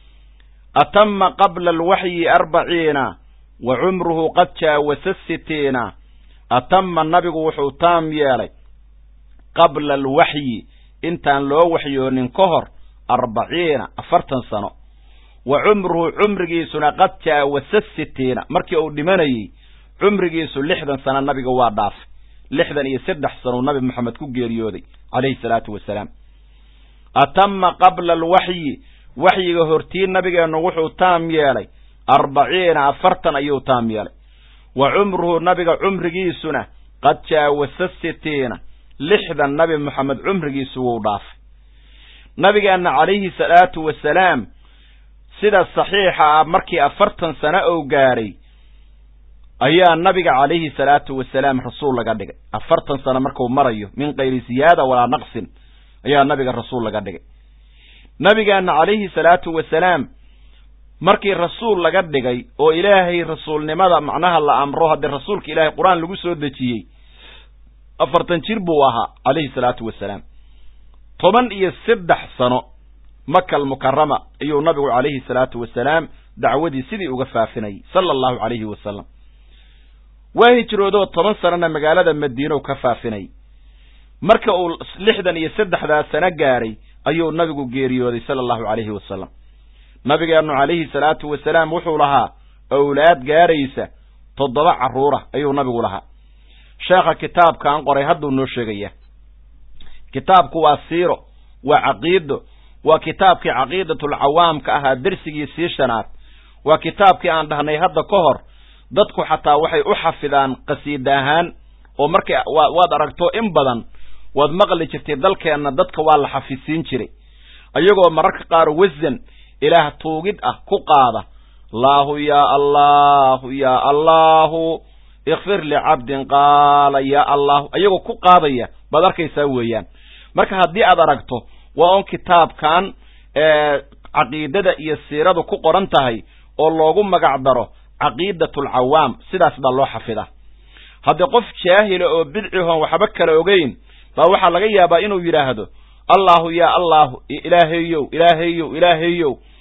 atamma qabla alwahyi arbaciina wa umruhu qad jaawasa sittina atamma nabigu wuxuu taam yeelay qabla alwahyi intaan loo waxyoonin ka hor أربعين أفرتن سنة وعمره عمره سنة قد جاوز الستين مركي أو دماني عمره سنة لحدا سنة النبي قوار داف لحدا يسدح سنة النبي محمد كوغيريودي عليه الصلاة والسلام أتم قبل الوحي وحي هرتين نبي نوحو تام يالي أربعين أفرتن أيو تام يالي وعمره نبي عمره سنة قد جاوز الستين لحدا النبي محمد عمره سنة داف نبينا عليه الصلاة والسلام سيدا الصحيحة مركي أفرتن سنة أو قاري أيها النبي عليه الصلاة والسلام رسول الله قدق أفرتن سنة مركو مريو من غير زيادة ولا نقص أيها النبي الرسول الله قدق نبينا عليه الصلاة والسلام مركي الرسول الله قدق أو إلهي رسول لماذا معناها الله أمره هذا الرسول كإلهي قرآن لقصه الدتي أفرتن شربوها عليه الصلاة والسلام طبعا يسدح سنة مكة المكرمة أيها النبي عليه الصلاة والسلام دعودي سيدي وقفافني صلى الله عليه وسلم وهي جرودو طبعا سنة مقالة مدينة وكفافني مركة لحدا يسدح ذا سنة قاري أيها النبي قيريودي صلى الله عليه وسلم نبي عليه الصلاة والسلام وحو لها أولاد قاريسة تضبع عرورة أيها النبي لها شاخ كتاب كان قري هدو النوشيغية كتابك واسيره وعقيده وكتابك عقيدة العوام كأها درسي سيشنات وكتابك عن دهني هذا كهر ضدك حتى وحي أحفظان قصيدهان ومركي وادركتو إنبضا وادمغلي شفتي ذلك أن ضدك والحفظين شري أيقو مرك قار وزن إله توقيد أه كقادة الله يا الله يا الله اغفر لعبد قال يا الله أيقو كقادة badarka isawayaan marka hadii aad aragto waa on kitaab kan ee aqeedada iyo siiradu ku qoran tahay oo loogu magac daro aqiidatul awaam sidaas baa loo xafidaa hadii qof jaahil oo bidciho waxba kala ogeyn baa waxa laga yaabaa inuu yiraahdo Allahu ya Allah ilaahayow ilaahayow ilaahayow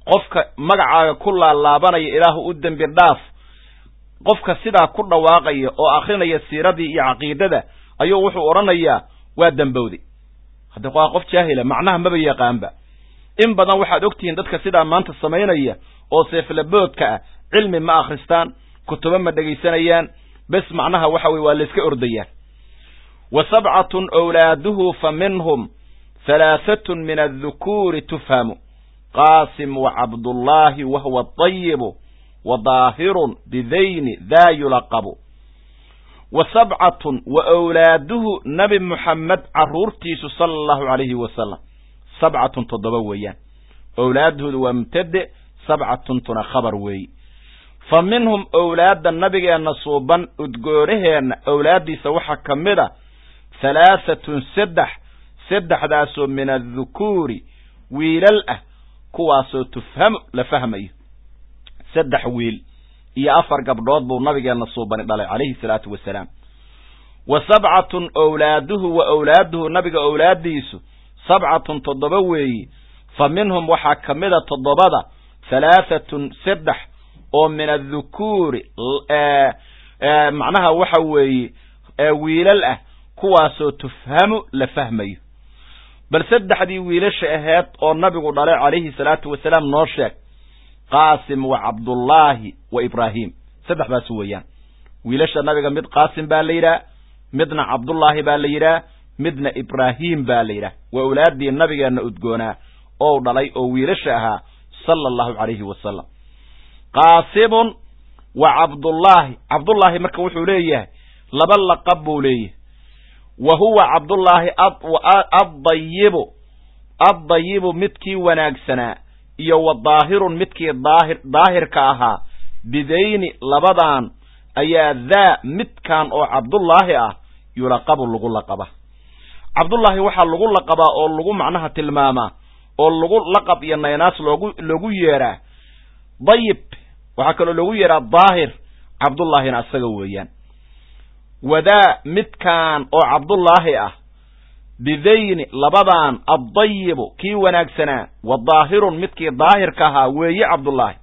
qofka magacaaga ku laalaabanaya ilaahu u dembi dhaaf qofka sidaa ku dhawaaqaya oo akhrinaya siiradii iyo caqiidada ayuu wuxuu oranayaa waa dambowday hadda waa qof jaahila macnaha maba yaqaanba in badan waxaad ogtihiin dadka sidaa maanta samaynaya oo seeflaboodka ah cilmi ma akhristaan kutubo ma dhegaysanayaan bes macnaha waxa weeye waa la iska ordayaan wa sabcatun awlaaduhu fa minhum halaahatun min adhukuuri tufhamu qaasim wa cabdullaahi wa huwa atayibu wa daahirun bidayni daa yulaqabu wa sabcatun wa awlaaduhu nabi muxammed carruurtiisu sala allahu calayhi wasalam sabcatun toddoba weeyaan awlaadhoodu waa mubtade sabcatuntuna khabar weeye fa minhum awlaadda nabigeenna suuban udgoonaheenna awlaaddiisa waxaa ka mid a halaahatun saddex saddexdaasoo min adhukuuri wiilal ah kuwaasoo tufhamu la fahmayo saddex wiil iyo afar gabdhood buu nabigeenna suubani dhalay calayhi salaatu wasalaam wa sabcatun awlaaduhu wa awlaaduhu nabiga awlaaddiisu sabcatun toddoba weeyi fa minhum waxaa ka mida toddobada halaahatun saddex oo min adhukuuri macnaha waxa weeye wiilal ah kuwaasoo tufhamu la fahmayo bal saddexdii wiilasha ahayd oo nabigu dhalay calayhi salaatu wasalaam noo sheeg qaasim wa cabdullaahi wa ibraahim saddexdaas weeyaan wiilasha nabiga mid qaasim baa la yidhaah midna cabdullaahi baa la yidhaah midna ibraahim baa la yidhaah waa awlaaddii nabigeenna udgoonaa oo dhalay oo wiilasha ahaa sala allahu calayhi wasalam qaasimun wa cabdullaahi cabdullaahi marka wuxuu leeyahay laba laqab buu leeyahay wa huwa cabdullaahi addayibu addayibu midkii wanaagsanaa iyo wa daahirun midkii daahir daahirka ahaa bidayni labadan ayaa daa midkan oo cabdullaahi ah yulaqabu lagu laqaba cabdullaahi waxaa lagu laqabaa oo lagu macnaha tilmaamaa oo lagu laqab iyo naynaas loogu loogu yeeraa dayib waxaa kaloo loogu yeeraa daahir cabdullaahina asaga weeyaan wadaa midkan oo cabdullaahi ah bidayni labadan addayibu kii wanaagsanaa wa daahirun midkii daahirka ahaa weeye cabdullaahi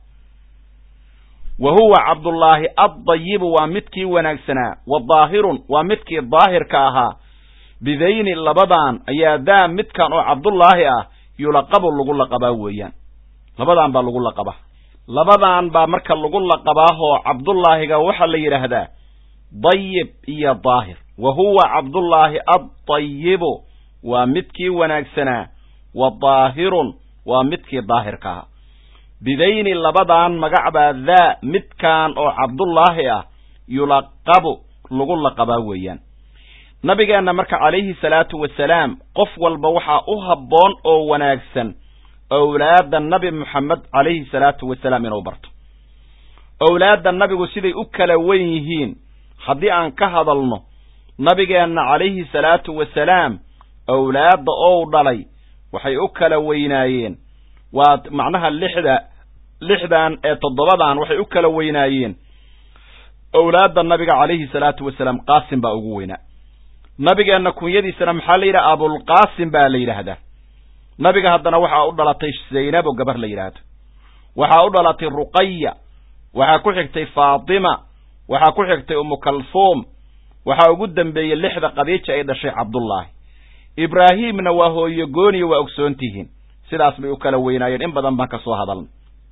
wa huwa cabdullaahi addayibu waa midkii wanaagsanaa wa daahirun waa midkii daahirka ahaa bidayni labadan ayaa daa midkan oo cabdullaahi ah yulaqabu lagu laqabaa weeyaan labadan baa lagu laqabaa labadan baa marka lagu laqabaahoo cabdullaahiga waxaa la yidhaahdaa dayib iyo daahir wa huwa cabdullaahi addayibu waa midkii wanaagsanaa wa daahirun waa midkii daahirka ahaa bidayni labadan magacbaa daa midkan oo cabdullaahi ah yulaqabu lagu laqabaa weeyaan nabigeenna marka calayhi salaatu wasalaam qof walba waxaa u habboon oo wanaagsan awlaadda nabi moxamed calayhi salaatu wasalaam inuu barto awlaadda nabigu siday u kala wen yihiin haddii aan ka hadalno nabigeenna calayhi salaatu wasalaam awlaadda ou dhalay waxay u kala weynaayeen waa macnaha lixda lixdan ee toddobadan waxay u kala weynaayeen awlaadda nabiga calayhi salaatu wasalaam qaasim baa ugu weynaa nabigeenna kunyadiisana maxaa la yidhaha abulqaasim baa la yidhaahdaa nabiga haddana waxaa u dhalatay zaynab oo gabar la yidhaahdo waxaa u dhalatay ruqaya waxaa ku xigtay faatima waxaa ku xigtay umu kalfuum waxaa ugu dambeeyey lixda qadiija ay dhashay cabdullaahi ibraahimna waa hooyo gooniya waa ogsoontihiin sidaas bay u kala weynaayeen in badan baan ka soo hadalnay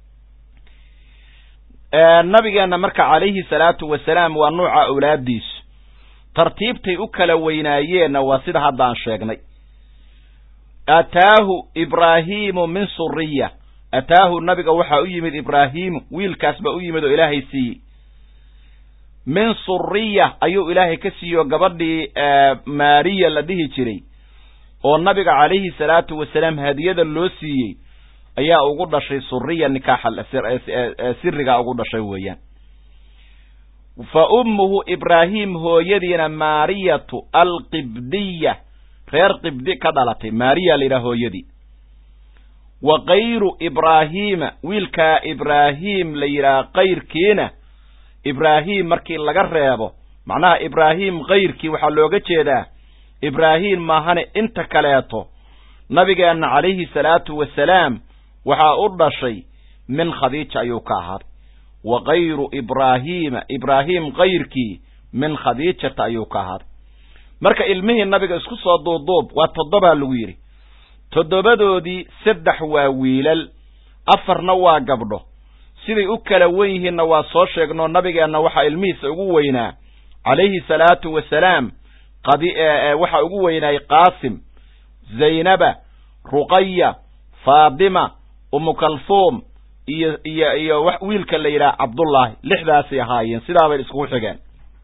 nabigeenna marka calayhi salaatu wasalaam waa nuuca awlaaddiisu tartiibtay u kala weynaayeenna waa sida hadda aan sheegnay ataahu ibraahimu min suriya ataahu nabiga waxaa u yimid ibraahimu wiilkaas baa u yimid oo ilaahay siiyey min suriya ayuu ilaahay ka siiyo gabadhii maariya la dhihi jiray oo nabiga calayhi salaatu wasalaam hadiyada loo siiyey ayaa ugu dhashay suriya nikaaxa sirigaa ugu dhashay weeyaan fa ummuhu ibraahim hooyadiina maariyatu alqibdiya reer qibdi ka dhalatay maariya la yidhaha hooyadii wa kayru ibraahiima wiilkaa ibraahim la yidhaha kayrkiina ibraahim markii laga reebo macnaha ibraahim kayrkii waxaa looga jeedaa ibraahim maahane inta kaleeto nabigeenna calayhi salaatu wasalaam waxaa u dhashay min khadiija ayuu ka ahaaday wa kayru ibraahiima ibraahim kayrkii min khadiijata ayuu ka ahaaday marka ilmihii nabiga isku soo duuduub waa toddobaa lagu yidhi toddobadoodii saddex waa wiilal afarna waa gabdho siday u kala wen yihiinna waa soo sheegnoo nabigeenna waxaa ilmihiisa ugu weynaa calayhi salaatu wasalaam qadi waxaa ugu weynaayay qaasim zaynaba ruqaya faadima umu kalfuum iyo iyo iyo wiilka la yidhaha cabdullaahi lixdaasay ahaayeen sidaabay iskugu xigeen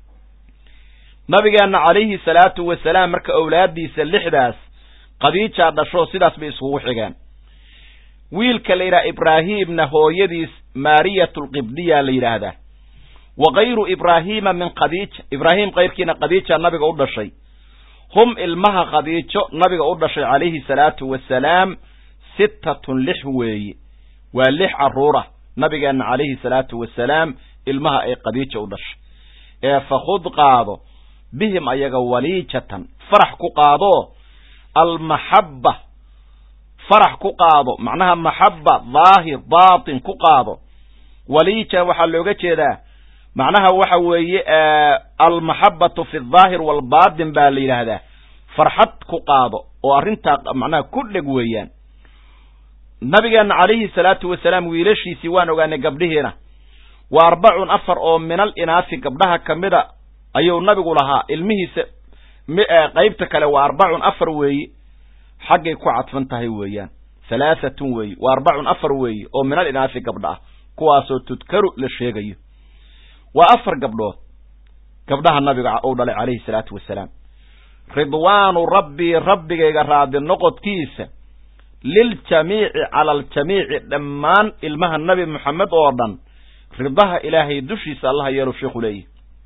nabigeenna calayhi salaatu wasalaam marka awlaaddiisa lixdaas khadiijaa dhasho sidaas bay iskugu xigeen wiilka la yidhaha ibraahiimna hooyadiis maariyatulqibdiya la yidhaahdaa wa kayru ibraahiima min khadiija ibraahim kayrkiina khadiija nabiga u dhashay hum ilmaha khadiijo nabiga u dhashay calayhi salaatu wasalaam sittatun lix weeye waa lix carruurah nabigeenna calayhi salaatu wasalaam ilmaha ay khadiija u dhashay ee fakhud qaado bihim ayaga waliijatan farax ku qaado almaxabba farax ku qaado macnaha maxabba daahir baatin ku qaado waliija waxaa looga jeedaa macnaha waxa weeye almaxabbatu fi aldaahir waalbaatin baa la yidhaahdaa farxad ku qaado oo arrintaa macnaha ku dheg weeyaan nabigeenna calayhi salaatu wasalaam wiilashiisii waan ogaanay gabdhihiina waa arbacun afar oo minal inaafi gabdhaha ka mida ayuu nabigu lahaa ilmihiisa qaybta kale waa arbacun afar weeye xaggay ku cadfan tahay weeyaan halaahatun weeye waa arbacun afar weeye oo minal inaafi gabdha ah kuwaasoo tudkaru la sheegayo waa afar gabdhood gabdhaha nabiga uu dhalay calayhi salaatu wasalaam ridwaanu rabbii rabbigayga raadi noqodkiisa liljamiici cala aljamiici dhammaan ilmaha nabi moxamed oo dhan ridaha ilaahay dushiisa allaha yeelu sheikhu leeyahy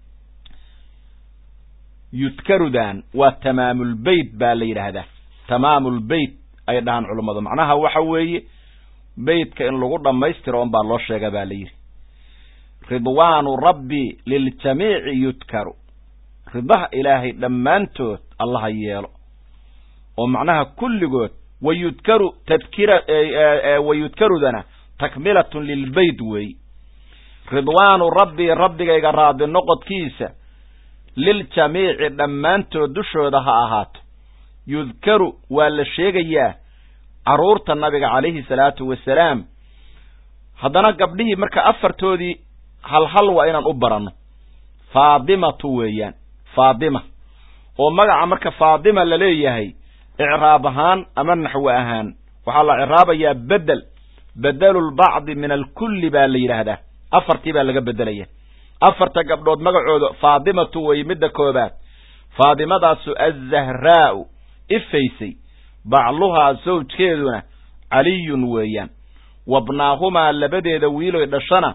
yudkarudan waa tamaamulbeyt baa la yidhaahdaa tamaamulbeyt ay dhahaan culummadu macnaha waxa weeye beytka in lagu dhammaystiro un baa loo sheega baa la yidhi ridwaanu rabbi liljamiici yudkaru ridaha ilaahay dhammaantood allaha yeelo oo macnaha kulligood wayudkaru tadkira wayudkarudana takmilatun lilbeyt weey ridwaanu rabbi rabbigayga raadi noqodkiisa liljamiici dhammaantood dushooda ha ahaato yudkaru waa la sheegayaa carruurta nabiga calayhi salaatu wasalaam haddana gabdhihii marka afartoodii hal hal waa inaan u baranno faadimatu weeyaan faadima oo magaca marka faadima la leeyahay icraab ahaan ama naxwe ahaan waxaa la icraabayaa bedel bedelulbacdi min alkulli baa la yidhaahdaa afartii baa laga bedelaya afarta gabdhood magacooda faadimatu way midda koobaad faadimadaasu azahraa'u ifaysay bacluhaa sawjkeeduna caliyun weeyaan wabnaahumaa labadeeda wiiloy dhashana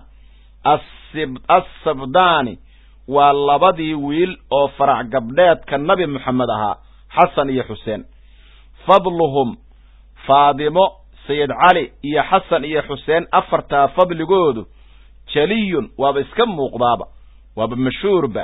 assabdaani waa labadii wiil oo farac gabdheedka nabi moxamed ahaa xasan iyo xuseen fadluhum faadimo sayid cali iyo xasan iyo xuseen afartaa fadligoodu jaliyun waaba iska muuqdaaba waaba mashhuurba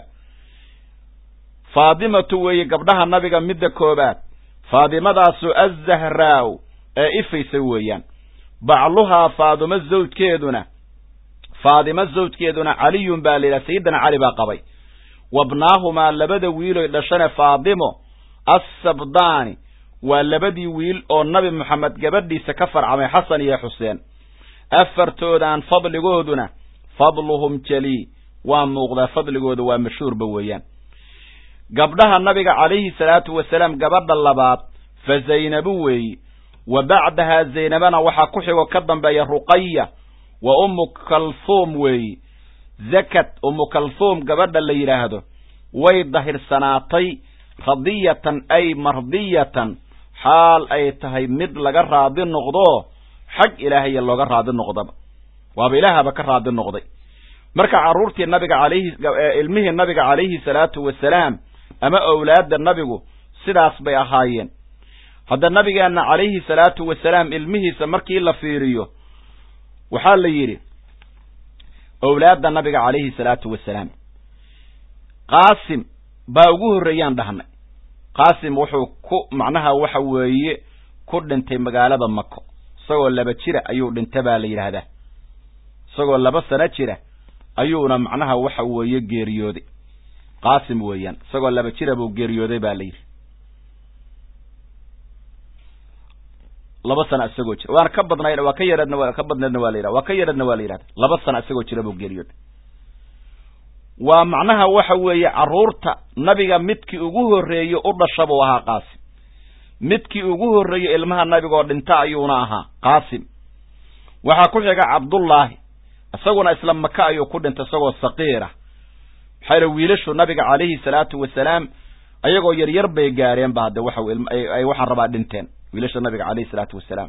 faadimatu weeye gabdhaha nabiga midda koobaad faadimadaasu azahraa'u ee ifaysa weeyaan bacluhaa faadimo zawjkeeduna faadimo zawjkeeduna caliyun baa la yidhaha sayidina cali baa qabay wabnaahumaa labada wiiloy dhashane faadimo assabdaani waa labadii wiil oo nabi moxamed gabadhiisa ka farcamay xasan iyo xuseen afartoodaan fadligooduna fadluhum jalii waa muuqdaa fadligooda waa mashhuurba weeyaan gabdhaha nabiga calayhi salaatu wasalaam gabadha labaad fa zaynabu weeyi wa bacdahaa zaynabana waxaa ku xigo ka dambeeya ruqaya wa ummu kalfuum weeyi zakad ummu kalfuum gabadha la yidhaahdo way dahirsanaatay radiyatan ay mardiyatan xaal ay tahay mid laga raadi noqdo xag ilaahaya looga raadi noqdaba waaba ilaahaba ka raadi noqday marka carruurtii nabiga calayhi ilmihii nabiga calayhi salaatu wasalaam ama owlaadda nabigu sidaas bay ahaayeen hadda nabigeenna calayhi salaatu wasalaam ilmihiisa markii la fiiriyo waxaa la yidhi owlaadda nabiga calayhi salaatu wasalaam qaasim baa ugu horreeyaan dhahnay qaasim wuxuu ku macnaha waxa weeye ku dhintay magaalada mako isagoo laba jira ayuu dhinta baa la yidhaahdaa isagoo laba sano jira ayuuna macnaha waxa weeye geeriyooday qaasim weeyaan isagoo laba jira buu geeriyooday baa la yidhi laba sano isagoo jira waana ka badnayd waa ka yaradna waa ka badnaydna waa la yidhahda waa ka yaradna waa la yidhahda laba sano isagoo jira buu geeriyooday waa macnaha waxa weeye carruurta nabiga midkii ugu horreeye u dhasha buu ahaa qaasim midkii ugu horreeye ilmaha nabigoo dhinta ayuuna ahaa qaasim waxaa ku xiga cabdullaahi isaguna isla maka ayuu ku dhintay isagoo saqiira maxaa yidhi wiilashu nabiga calayhi salaatu wasalaam ayagoo yaryar bay gaareen ba hadde waxa ay waxaan rabaa dhinteen wiilasha nabiga calayhi salaatu wasalaam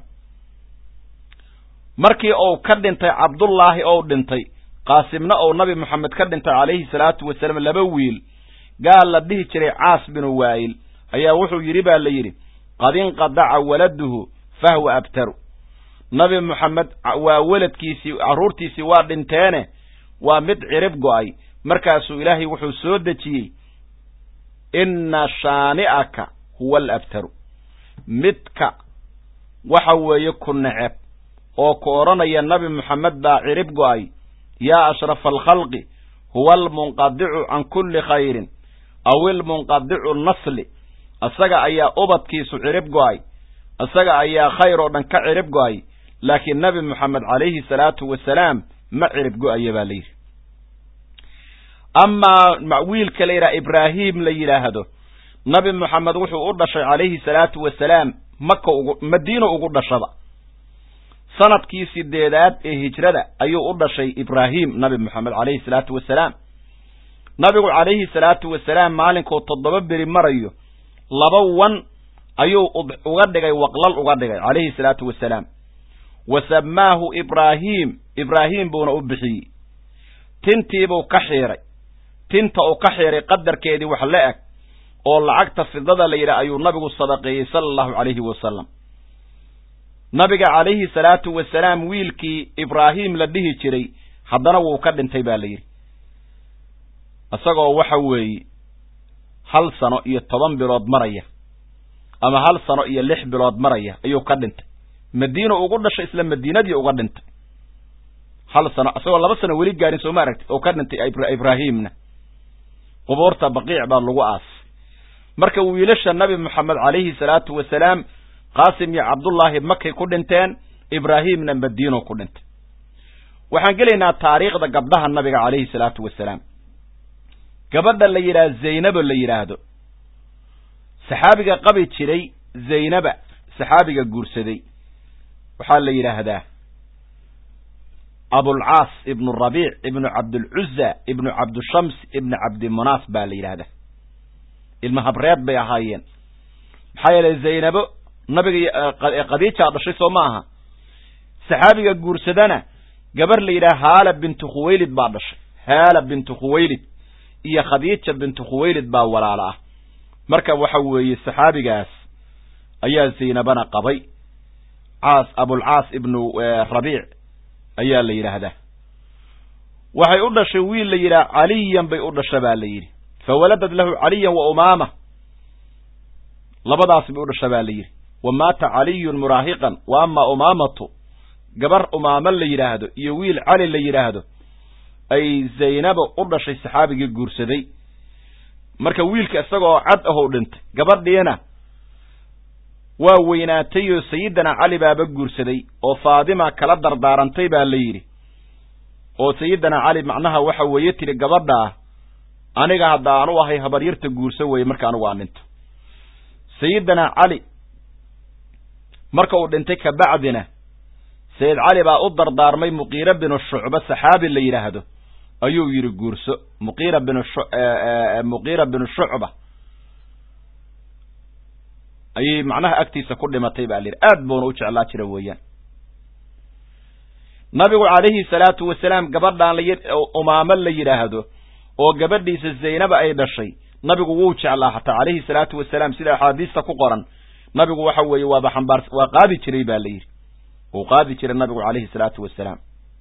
markii uu ka dhintay cabdullaahi ou dhintay qaasimna ou nabi moxamed ka dhintay calayhi salaatu wasalaam laba wiil gaal la dhihi jiray caas binu waayil ayaa wuxuu yidhi baa la yidhi qad inqadaca waladuhu fahwa abtaru nabi moxamed waa weladkiisii carruurtiisii waa dhinteene waa mid cirib go'ay markaasuu ilaahay wuxuu soo dejiyey inna shaani'aka huwa alabtaru midka waxa weeye ku neceb oo ku odhanaya nabi moxamed baa cirib go'ay yaa ashrafa alkhalqi huwa almunqadicu can kulli khayrin aw ilmunqadicu nasli isaga ayaa ubadkiisu cirib go'ay isaga ayaa khayr oo dhan ka cirib go'ay laakiin nabi moxamed calayhi salaatu wasalaam ma cirib go'aya baa la yidhi amaa wiilka la yidhaha ibraahim la yidhaahdo nabi moxamed wuxuu u dhashay calayhi salaatu wasalaam maka ugu madiina ugu dhashaba sanadkii sideedaad ee hijrada ayuu u dhashay ibraahim nabi moxamed calayhi salaatu wasalaam nabigu calayhi salaatu wasalaam maalinkuu toddoba beri marayo laba wan ayuu uga dhigay waqlal uga dhigay calayhi salaatu wasalaam wa samaahu ibraahim ibraahim buuna u bixiyey tintiibuu ka xiiray tinta uu ka xiiray qadarkeedii wax la eg oo lacagta fidada la yidhaah ayuu nabigu sadaqeeyey sala allahu calayhi wasalam nabiga calayhi salaatu wasalaam wiilkii ibraahim la dhihi jiray haddana wuu ka dhintay baa la yidhi isagoo waxa weeye hal sano iyo toban bilood maraya ama hal sano iyo lix bilood maraya ayuu ka dhintay madiina ugu dhashay isla madiinadii uga dhintay hal sano isagoo laba sano weli gaarin soo ma aragti oo ka dhintay ibraahimna qubuurta baqiic baa lagu aasay marka wiilasha nabi moxamed calayhi salaatu wasalaam qaasim iyo cabdullaahi makay ku dhinteen ibraahimna madiino ku dhintay waxaan gelaynaa taariikhda gabdhaha nabiga calayhi salaatu wasalaam gabadha la yidhaha zaynaba la yidhaahdo saxaabiga qabi jiray zaynaba saxaabiga guursaday waxaa la yidhaahdaa abulcaas ibnu rabiic ibnu cabdulcuza ibnu cabdishams ibnu cabdimunaaf baa la yidhaahdaa ilma habreed bay ahaayeen maxaa yeelay zaynabo nabiga khadiijaa dhashay soo ma aha saxaabiga guursadana gabar la yidhaha haala bintu khuwaylid baa dhashay haala bintu khuwaylid iyo khadiija bintu khuwaylid baa walaala ah marka waxa weeye saxaabigaas ayaa zaynabana qabay caas abulcaas ibnu rabiic ayaa la yidhaahdaa waxay u dhashay wiil la yidhaha caliyan bay u dhasha baa la yidhi fawaladad lahu caliyan wa umaama labadaas bay u dhasha baa la yidhi wa maata caliyun muraahiqan wa ama umaamatu gabar umaamo la yidhaahdo iyo wiil cali la yidhaahdo ay zaynaba u dhashay saxaabigii guursaday marka wiilka isagoo cad ahou dhintay gabadhiina waa weynaatay oo sayidina cali baaba guursaday oo faadima kala dardaarantay baa la yidhi oo sayidina cali macnaha waxa weeye tiri gabadhaa aniga hadda aan u ahay habaryarta guurso weeye marka anigu aan dhinto sayidina cali marka uu dhintay kabacdina sayid cali baa u dardaarmay muqiira binu shucba saxaabi la yidhaahdo ayuu yidhi guurso muqiira binu muqiira binu shucba ayay macnaha agtiisa ku dhimatay baa la yidhi aad buuna u jeclaa jira weeyaan nabigu calayhi salaatu wasalaam gabadhaan la umaamo la yidhaahdo oo gabadhiisa zaynaba ay dhashay nabigu wuu jeclaa hataa calayhi salaatu wasalaam sida axaadiista ku qoran nabigu waxa weeye waaba xambaar waa qaadi jiray baa la yidhi wuu qaadi jiray nabigu calayhi salaatu wasalaam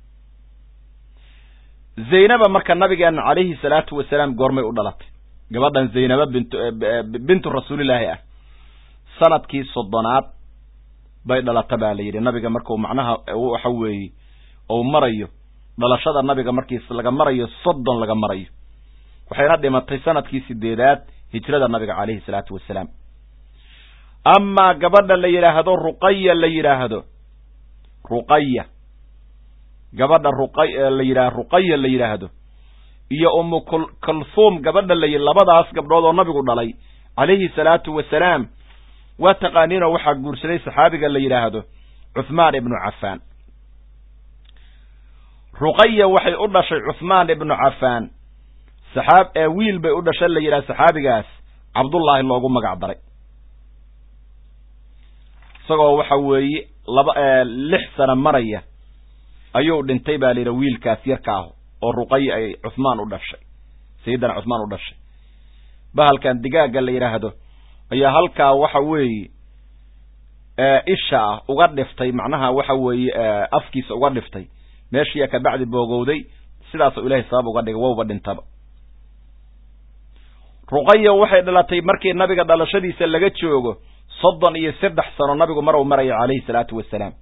zaynaba marka nabigeena calayhi salaatu wasalaam goormay u dhalatay gabadhan zaynaba bintu bintu rasuulillaahi ah sanadkii soddonaad bay dhalata baa la yidhi nabiga markuu macnaha waxa weeye ou marayo dhalashada nabiga markiis laga marayo soddon laga marayo waxayna dhimatay sanadkii sideedaad hijrada nabiga calayhi salaatu wasalaam amaa gabadha la yidhaahdo ruqaya la yidhaahdo ruqaya gabadha ruqay la yidhaahdo ruqaya la yidhaahdo iyo ummu kulthum gabadha la yidhi labadaas gabdhood oo nabigu dhalay calayhi salaatu wasalaam waa taqaaniinoo waxaa guursaday saxaabiga la yidhaahdo cuthmaan ibnu cafaan ruqaya waxay u dhashay cuthmaan ibnu cafaan saxaab ee wiil bay u dhashay la yidhaha saxaabigaas cabdullaahi loogu magac daray isagoo waxa weeye laba lix sano maraya ayuu dhintay baa la yidhaha wiilkaas yarka ah oo ruqaya ay cuthmaan u dhashay sayidana cuthmaan u dhashay bahalkan digaaga la yidhaahdo ayaa halkaa waxa weeye isha ah uga dhiftay macnaha waxa weeye afkiisa uga dhiftay meeshiiya kabacdi boogowday sidaasoo ilaahay sabab uga dhigay wowba dhintaba ruqaya waxay dhalatay markii nabiga dhalashadiisa laga joogo soddon iyo saddex sano nabigu mar uu maraya calayhi salaatu wasalaam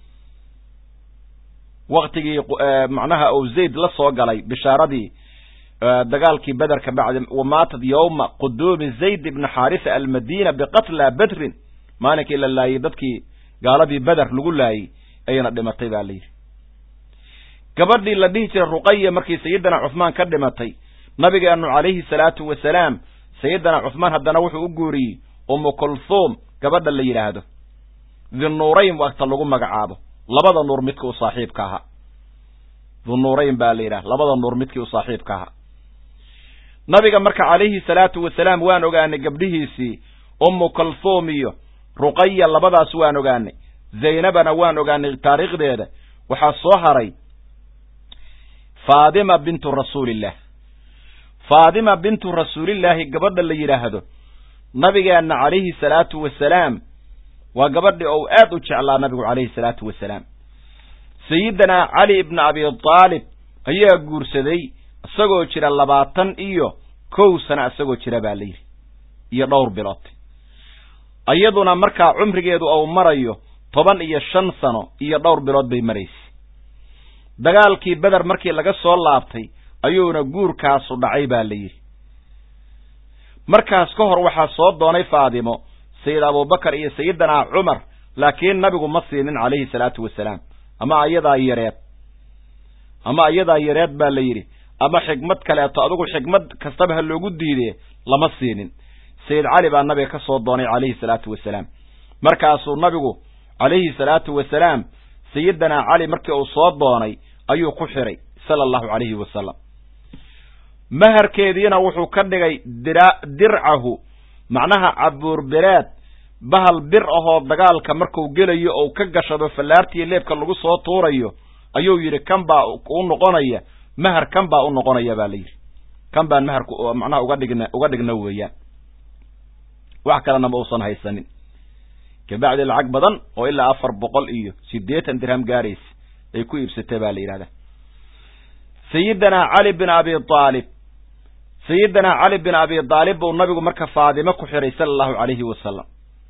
waktigii macnaha uu zayd la soo galay bishaaradii dagaalkii beder ka bacdi wamaatad yowma quduumi zayd ibni xaarisa almadiina biqatla bedrin maalinkii la laayey dadkii gaaladii beder lagu laayey ayayna dhimatay baa layidhi gabadhii la dhihi jiray ruqaya markii sayidina cuthmaan ka dhimatay nabigeenu calayhi salaatu wasalaam sayidina cuthmaan haddana wuxuu u guuriyey ummu kulthum gabadha la yidhaahdo dinnuurayn wagta lagu magacaabo labada nuur midkii u saaxiibka ahaa dinnuurayn baa la yidhaha labada nuur midkii u saaxiibka ahaa nabiga marka calayhi salaatu wasalaam waan ogaanay gabdhihiisii ummu kulthum iyo ruqaya labadaas waan ogaanay zaynabana waan ogaanay taariikhdeeda waxaa soo haray faadima bintu rasuulillah faadima bintu rasuulillaahi gabadha la yidhaahdo nabigeenna calayhi salaatu wasalaam waa gabadhii ou aad u jeclaa nabigu calayhi salaatu wasalaam sayidina cali ibna abi taalib ayaa guursaday isagoo jira labaatan iyo kow sana isagoo jira baa la yidhi iyo dhowr bilood iyaduna markaa cumrigeedu ou marayo toban iyo shan sano iyo dhowr bilood bay maraysay dagaalkii beder markii laga soo laabtay ayuuna guurkaasu dhacay baa la yidhi markaas ka hor waxaa soo doonay faadimo sayid abubakar iyo sayidina cumar laakiin nabigu ma siinin calayhi salaatu wasalaam ama ayadaa yareed ama ayadaa yareed baa la yidhi ama xigmad kaleeto adigu xigmad kastaba ha loogu diidee lama siinin sayid cali baa nabiga ka soo doonay calayhi salaatu wasalaam markaasuu nabigu calayhi salaatu wasalaam sayidina cali markii uu soo doonay ayuu ku xiray sala allahu calayhi wasalam maharkeediina wuxuu ka dhigay dira dircahu macnaha cabuurbereed bahal bir ahoo dagaalka markuu gelayo ou ka gashado fallaartiiyo leebka lagu soo tuurayo ayuu yidhi kan baa u noqonaya mahar kan baa u noqonaya baa la yidhi kan baan maharku macnaha uga dhigna uga dhigna weeyaan wax kalena ma uusan haysanin kabacdi lacag badan oo ilaa afar boqol iyo siddeetan dirham gaaraysa ay ku iibsatay baa la yidhahdaa sayidina cali bin abi aalib sayidina cali bin abi aalib buu nabigu marka faadimo ku xiray sala allahu calayhi wasalam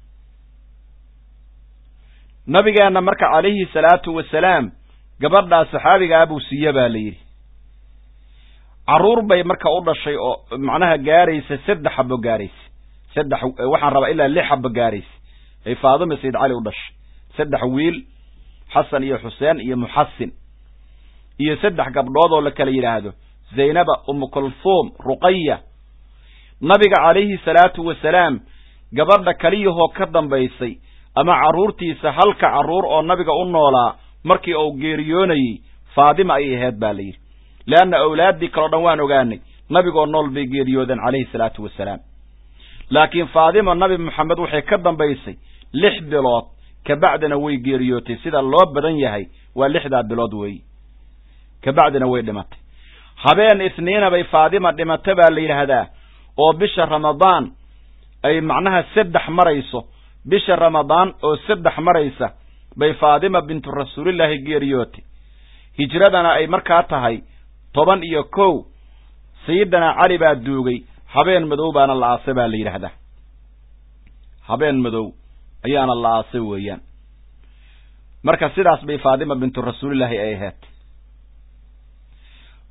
nabigeenna marka calayhi salaatu wasalaam gabadhaa saxaabigaa buu siiye baa la yidhi carruur bay marka u dhashay oo macnaha gaaraysa saddex xabo gaaraysa saddex waxaan rabaa ilaa lix xabo gaaraysa ay faadima sayid cali u dhashay saddex wiil xasan iyo xuseen iyo muxasin iyo saddex gabdhood oo la kala yidhaahdo zaynaba umu kulthum ruqaya nabiga calayhi salaatu wasalaam gabadha keliyahoo ka dambaysay ama carruurtiisa halka carruur oo nabiga u noolaa markii uu geeriyoonayey faadima ayay ahayd baa la yidhi leanna awlaaddii kaleo dhan waan ogaanay nabigoo nool bay geeriyoodeen calayhi salaatu wasalaam laakiin faadima nabi moxamed waxay ka dambaysay lix bilood kabacdina way geeriyootay sida loo badan yahay waa lixdaa bilood weeye kabacdina way dhimatay habeen isniina bay faadima dhimata baa la yidhaahdaa oo bisha ramadaan ay macnaha saddex marayso bisha ramadaan oo saddex maraysa bay faadima bintu rasuulillaahi geeriyootay hijradana ay markaa tahay toban iyo kow sayidina cali baa duugay habeen madow baana la aasay baa la yidhaahdaa habeen madow ayaana la aasay weeyaan marka sidaas bay faadima bintu rasuulillaahi ay ahayd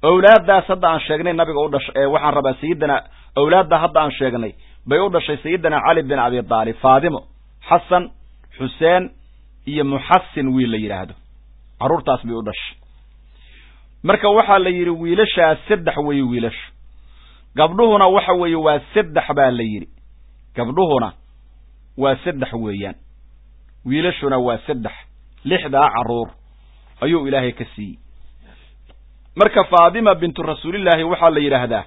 awlaaddaas hadda aan sheegnay nabiga u dhashay waxaan rabaa sayidina awlaadda hadda aan sheegnay bay u dhashay sayidina cali bin abi taalib faadimo xasan xuseen iyo muxasin wiil la yidhaahdo carruurtaas bay u dhashay marka waxaa la yidhi wiilashaas saddex weeye wiilashu gabdhuhuna waxa weeye waa saddex baa la yidhi gabdhuhuna waa saddex weeyaan wiilashuna waa saddex lixdaa carruur ayuu ilaahay ka siiyey marka faadima bintu rasuulillaahi waxaa la yidhaahdaa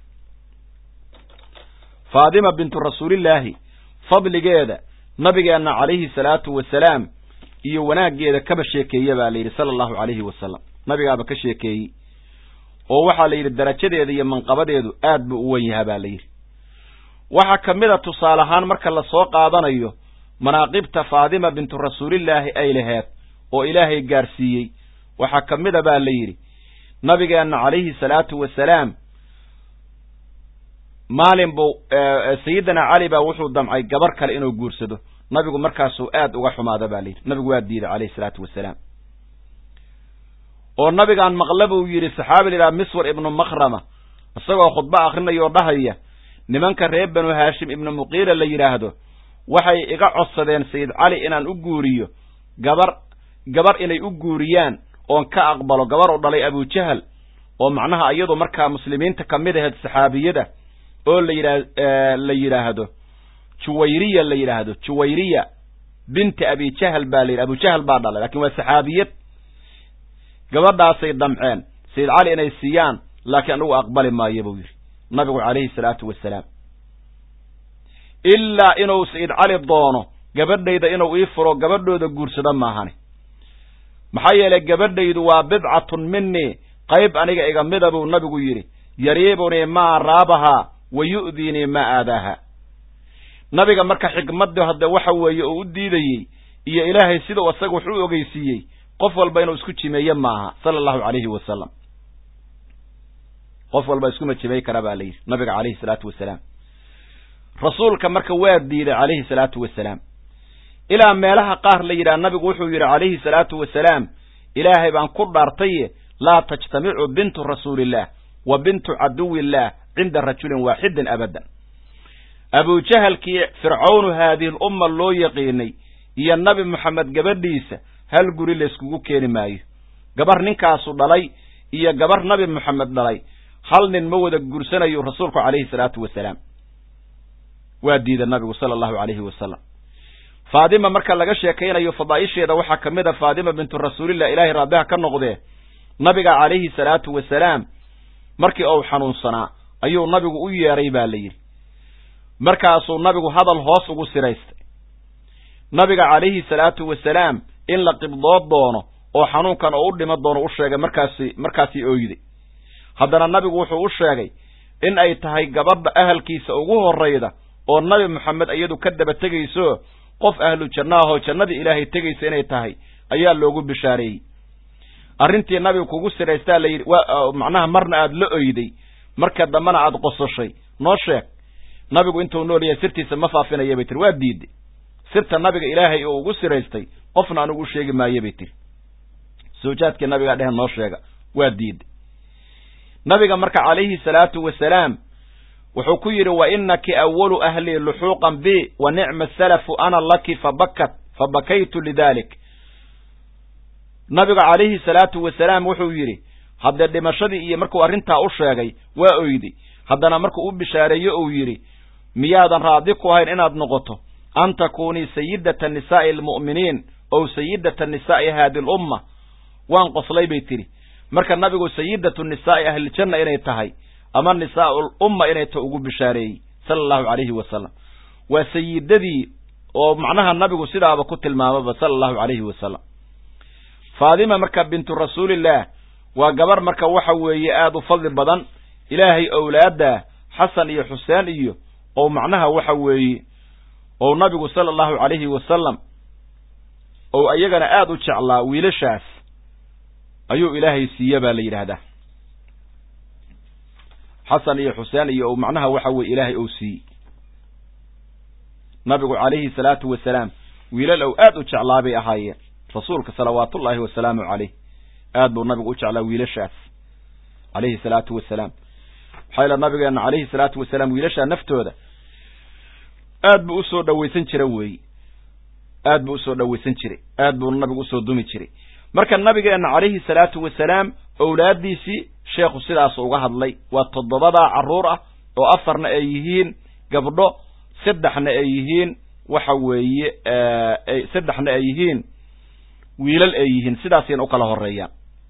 faadima bintu rasuulillaahi fadligeeda nabigeenna calayhi salaatu wasalaam iyo wanaaggeeda kaba sheekeeya baa la yidhi sala allahu calayhi wasalam nabigaaba ka sheekeeyey oo waxaa la yidhi darajadeeda iyo manqabadeedu aad buu u wen yahaa baa la yidhi waxaa ka mid a tusaale ahaan marka la soo qaadanayo manaaqibta faadima bintu rasuulillaahi ay laheed oo ilaahay gaarsiiyey waxaa ka mid a baa la yidhi nabigeenna calayhi salaatu wasalaam maalin buu sayidina cali baa wuxuu damcay gabar kale inuu guursado nabigu markaasuu aad uga xumaada baa la yidhi nabigu waa diiday calayhi salaatu wasalaam oo nabigaan maqle buu yidhi saxaabi la yidhaha miswar ibnu makhrama isagoo khudbo akrinayoo dhahaya nimanka reer banu haashim ibnu muqiila la yidhaahdo waxay iga codsadeen sayid cali inaan u guuriyo gabar gabar inay u guuriyaan oon ka aqbalo gabar u dhalay abujahal oo macnaha iyadu markaa muslimiinta ka mid ahayd saxaabiyada oo la yidhaa la yidhaahdo juwayriya la yidhaahdo juwayriya binti abijahal baa la yidhi abujahal baa dhalay lakin waa saxaabiyad gabadhaasay damceen sayid cali inay siiyaan laakiin anugu aqbali maayo buu yidhi nabigu calayhi salaatu wasalaam ilaa inuu sayid cali doono gabadhayda inuu ii furo gabadhooda guursado maahane maxaa yeelay gabadhaydu waa bidcatun minii qayb aniga iga mida buu nabigu yidhi yariibunii maa raabahaa wa yu'diinii maa aadaaha nabiga marka xikmaddu hadda waxa weeye uu u diidayey iyo ilaahay sidau isaga wax u ogeysiiyey qof walba inuu isku jimeeye maaha sala allahu calayhi wasalam qof walba iskuma jimey kara baa la yidhi nabiga calayhi salaatu wasalaam rasuulka marka waa diiday calayhi salaatu wasalaam ilaa meelaha qaar la yidhaha nabigu wuxuu yidhi calayhi salaatu wasalaam ilaahay baan ku dhaartaye laa tajtamicu bintu rasuulillaah wa bintu caduwillaah cinda rajulin waaxidin abadan abujahalkii fircawnu haadihi lumma loo yaqiinay iyo nabi moxamed gabadhiisa hal guri layskugu keeni maayo gabar ninkaasu dhalay iyo gabar nabi moxamed dhalay hal nin ma wada guursanayo rasuulku calayhi salaatu wasalaam waa diida nabigu sala allahu calayhi wasalam faadima marka laga sheekaynayo fadaa'isheeda waxaa ka mid a faadima bintu rasuulillah ilaahay raabiha ka noqdee nabiga calayhi salaatu wasalaam markii uu xanuunsanaa ayuu nabigu u yeedhay baa la yidhi markaasuu nabigu hadal hoos ugu siraystay nabiga calayhi salaatu wasalaam in la qibdood doono oo xanuunkan oo u dhima doono u sheegay markaasi markaasii ooyday haddana nabigu wuxuu u sheegay in ay tahay gabadha ahalkiisa ugu horrayda oo nabi moxamed iyadu ka daba tegayso qof ahlu janna ahoo jannadii ilaahay tegaysa inay tahay ayaa loogu bishaareeyey arrintii nabigu kugu siraystaa la yidhi waa macnaha marna aad la oyday marka dambana aad qososhay noo sheeg nabigu intuu nool yahay sirtiisa ma faafinaya bay tiri waa diiday sirta nabiga ilaahay oo ugu siraystay qofna anugu u sheegi maayo bay tiri sawjaadkii nabigaa dhehen noo sheega waa diiday nabiga marka calayhi salaatu wasalaam wuxuu ku yidhi wa inaki awalu ahlii luxuuqan bi wa nicma salafu ana laki fabakat fabakaytu lidalik nabiga calayhi salaatu wasalaam wuxuu yidhi haddee dhimashadii iyo markuu arrintaa u sheegay waa oyday haddana markuu u bishaareeyo uu yidhi miyaadan raadi ku ahayn inaad noqoto an takuunii sayidata nisaa'i almu'miniin ow sayidata nisaa'i haadi lumma waan qoslay bay tidhi marka nabigu sayidatu nisaa'i ahlijanna inay tahay ama nisaa'ul umma inay ta ugu bishaareeyey sala allahu calayhi wasalam waa sayidadii oo macnaha nabigu sidaaba ku tilmaamaba sala allahu calayhi wasalam faadima marka bintu rasuulillaah waa gabar marka waxa weeye aad u fadli badan ilaahay owlaadda xasan iyo xuseen iyo oo macnaha waxa weeye oo nabigu sala allahu calayhi wasalam oo ayagana aad u jeclaa wiilashaas ayuu ilaahay siiye baa la yidhaahdaa xasan iyo xuseen iyo oo macnaha waxa weeye ilaahay ou siiyey nabigu calayhi salaatu wasalaam wiilal ow aad u jeclaa bay ahaayeen rasuulka salawaatullaahi wasalaamu calayh aad buu nabigu u jeclaa wiilashaas calayhi salaatu wasalaam waxaa ila nabigeena calayhi salaatu wasalaam wiilashaa naftooda aad buu usoo dhawaysan jira weeye aad buu usoo dhawaysan jiray aad buu nabigu usoo dumi jiray marka nabigeena calayhi salaatu wasalaam awlaadiisii sheekhu sidaas uga hadlay waa toddobadaa carruur ah oo afarna ay yihiin gabdho saddexna ay yihiin waxa weeye saddexna ay yihiin wiilal ay yihiin sidaasayna u kala horeeyaan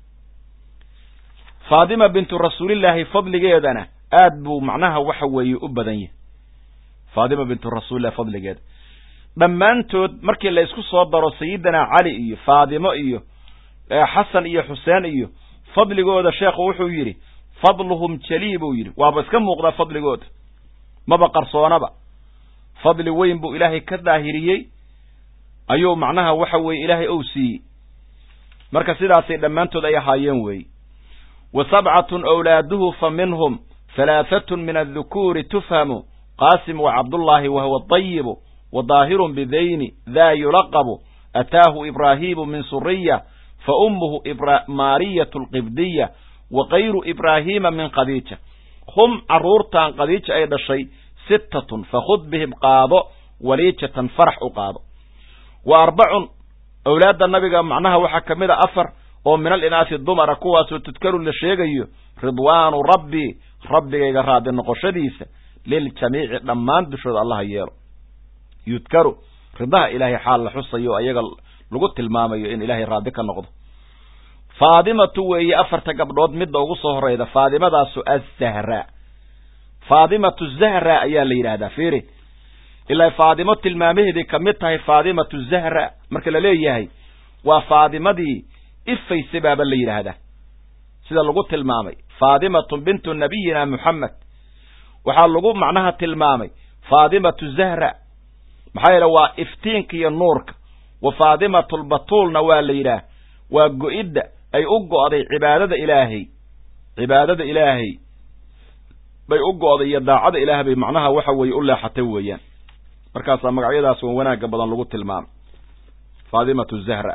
faadima bintu rasuulillaahi fadligeedana aad buu macnaha waxa weeye u badan yahay faadima bintu rasuulillahi fadligeeda dhammaantood markii la isku soo daro sayidina cali iyo faadimo iyo xasan iyo xuseen iyo fadligooda sheekhu wuxuu yidhi fadluhum jalii buu yidhi waaba iska muuqdaa fadligooda maba qarsoonaba fadli weyn buu ilaahay ka daahiriyey ayuu macnaha waxa weeye ilaahay ou siiyey marka sidaasay dhammaantood ay ahaayeen weeye wa sabcatun awlaaduhu fa minhum halaahatun min addukuuri tufhamu qaasim wa cabdullaahi wahuwa dayibu wa daahirun bidayni daa yulaqabu ataahu ibraahimu min suriya fa ummuhu maariyatu alqibdiya wa kayru ibraahiima min khadiija hum carruurtan khadiija ay dhashay sittatun fakhud bihim qaado waliijatan farax u qaado wa arbacun awlaadda nabiga macnaha waxaa ka mid a afar oo min alinaasi dumara kuwaasoo tudkaru la sheegayo ridwaanu rabbii rabbigayga raadi noqoshadiisa liljamiici dhammaan dushooda allaha yeelo yudkaru ridaha ilaahay xaal la xusayo ayaga lagu tilmaamayo in ilaahay raadi ka noqdo faadimatu weeye afarta gabdhood midda ugu soo horeyda faadimadaasu azahraa faadimatu zahra ayaa la yidhaahdaa fiiri ilaa faadimo tilmaamaheeday ka mid tahay faadimatu zahra marka la leeyahay waa faadimadii ifaysay baaba la yidhaahdaa sida lagu tilmaamay faadimatun bintu nabiyina muxamed waxaa lagu macnaha tilmaamay faadimatu zahra maxaa yeele waa iftiinka iyo nuurka wa faadimatulbatuulna waa la yidhaah waa go-idda ay u go'day cibaadada ilaahay cibaadada ilaahay bay u go'day iyo daacada ilaah bay macnaha waxa weeye u leexatay weeyaan markaasaa magacyadaas wan wanaagga badan lagu tilmaamay faadimatu zahra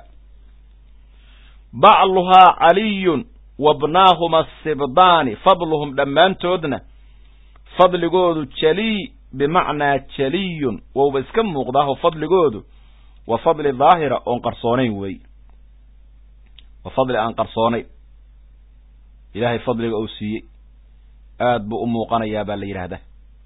bacluhaa caliyun wabnaahuma asibdaani fadluhum dhammaantoodna fadligoodu jalii bimacnaa jaliyun wowba iska muuqdaaho fadligoodu waa fadli daahira oon qarsoonayn weeye waa fadli aan qarsoonayn ilaahay fadliga uu siiyey aad buu u muuqanayaa baa la yidhaahdaa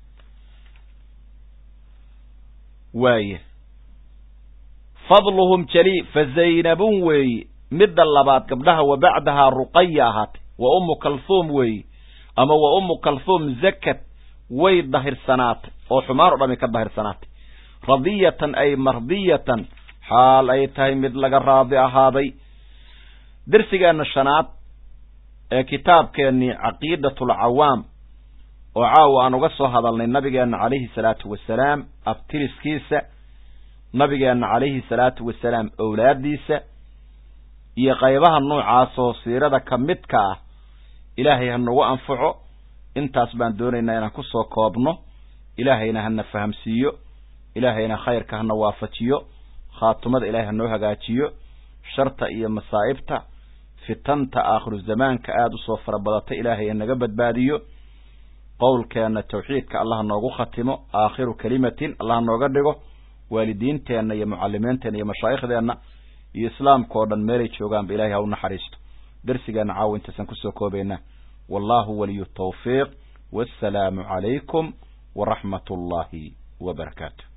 waaya fadluhum jalii fa zaynabun weeye midda labaad gabdhaha wa bacdahaa ruqaya ahaatay wa ummu kalhuum weeye ama wa ummu kalhuum zakad way dahirsanaatay oo xumaan o dhami ka dahirsanaatay radiyatan ay mardiyatan xaal ay tahay mid laga raadi ahaaday dersigeenna shanaad ee kitaabkeennii caqiidatulcawaam oo caawa aan uga soo hadalnay nabigeenna calayhi salaatu wasalaam abtiriskiisa nabigeenna calayhi salaatu wasalaam owlaaddiisa iyo qaybaha noocaasoo siirada ka midka ah ilaahay ha nagu anfaco intaas baan doonaynaa inaan ku soo koobno ilaahayna hana fahamsiiyo ilaahayna khayrka hana waafajiyo khaatumada ilaahay hanoo hagaajiyo sharta iyo masaa'ibta fitanta aakhiru zamaanka aada usoo fara badata ilaahay hanaga badbaadiyo qowlkeenna tawxiidka allah noogu khatimo aakhiru kelimatin allah nooga dhigo waalidiinteenna iyo mucalimiinteenna iyo mashaaikhdeenna iyo islaamka oo dhan meelay joogaanba ilahay ha u naxariisto darsigeenna caawa intaasaan kusoo koobaynaa wallahu waliyu tawfiiq wassalaamu calaykum waraxmat ullaahi wabarakaatu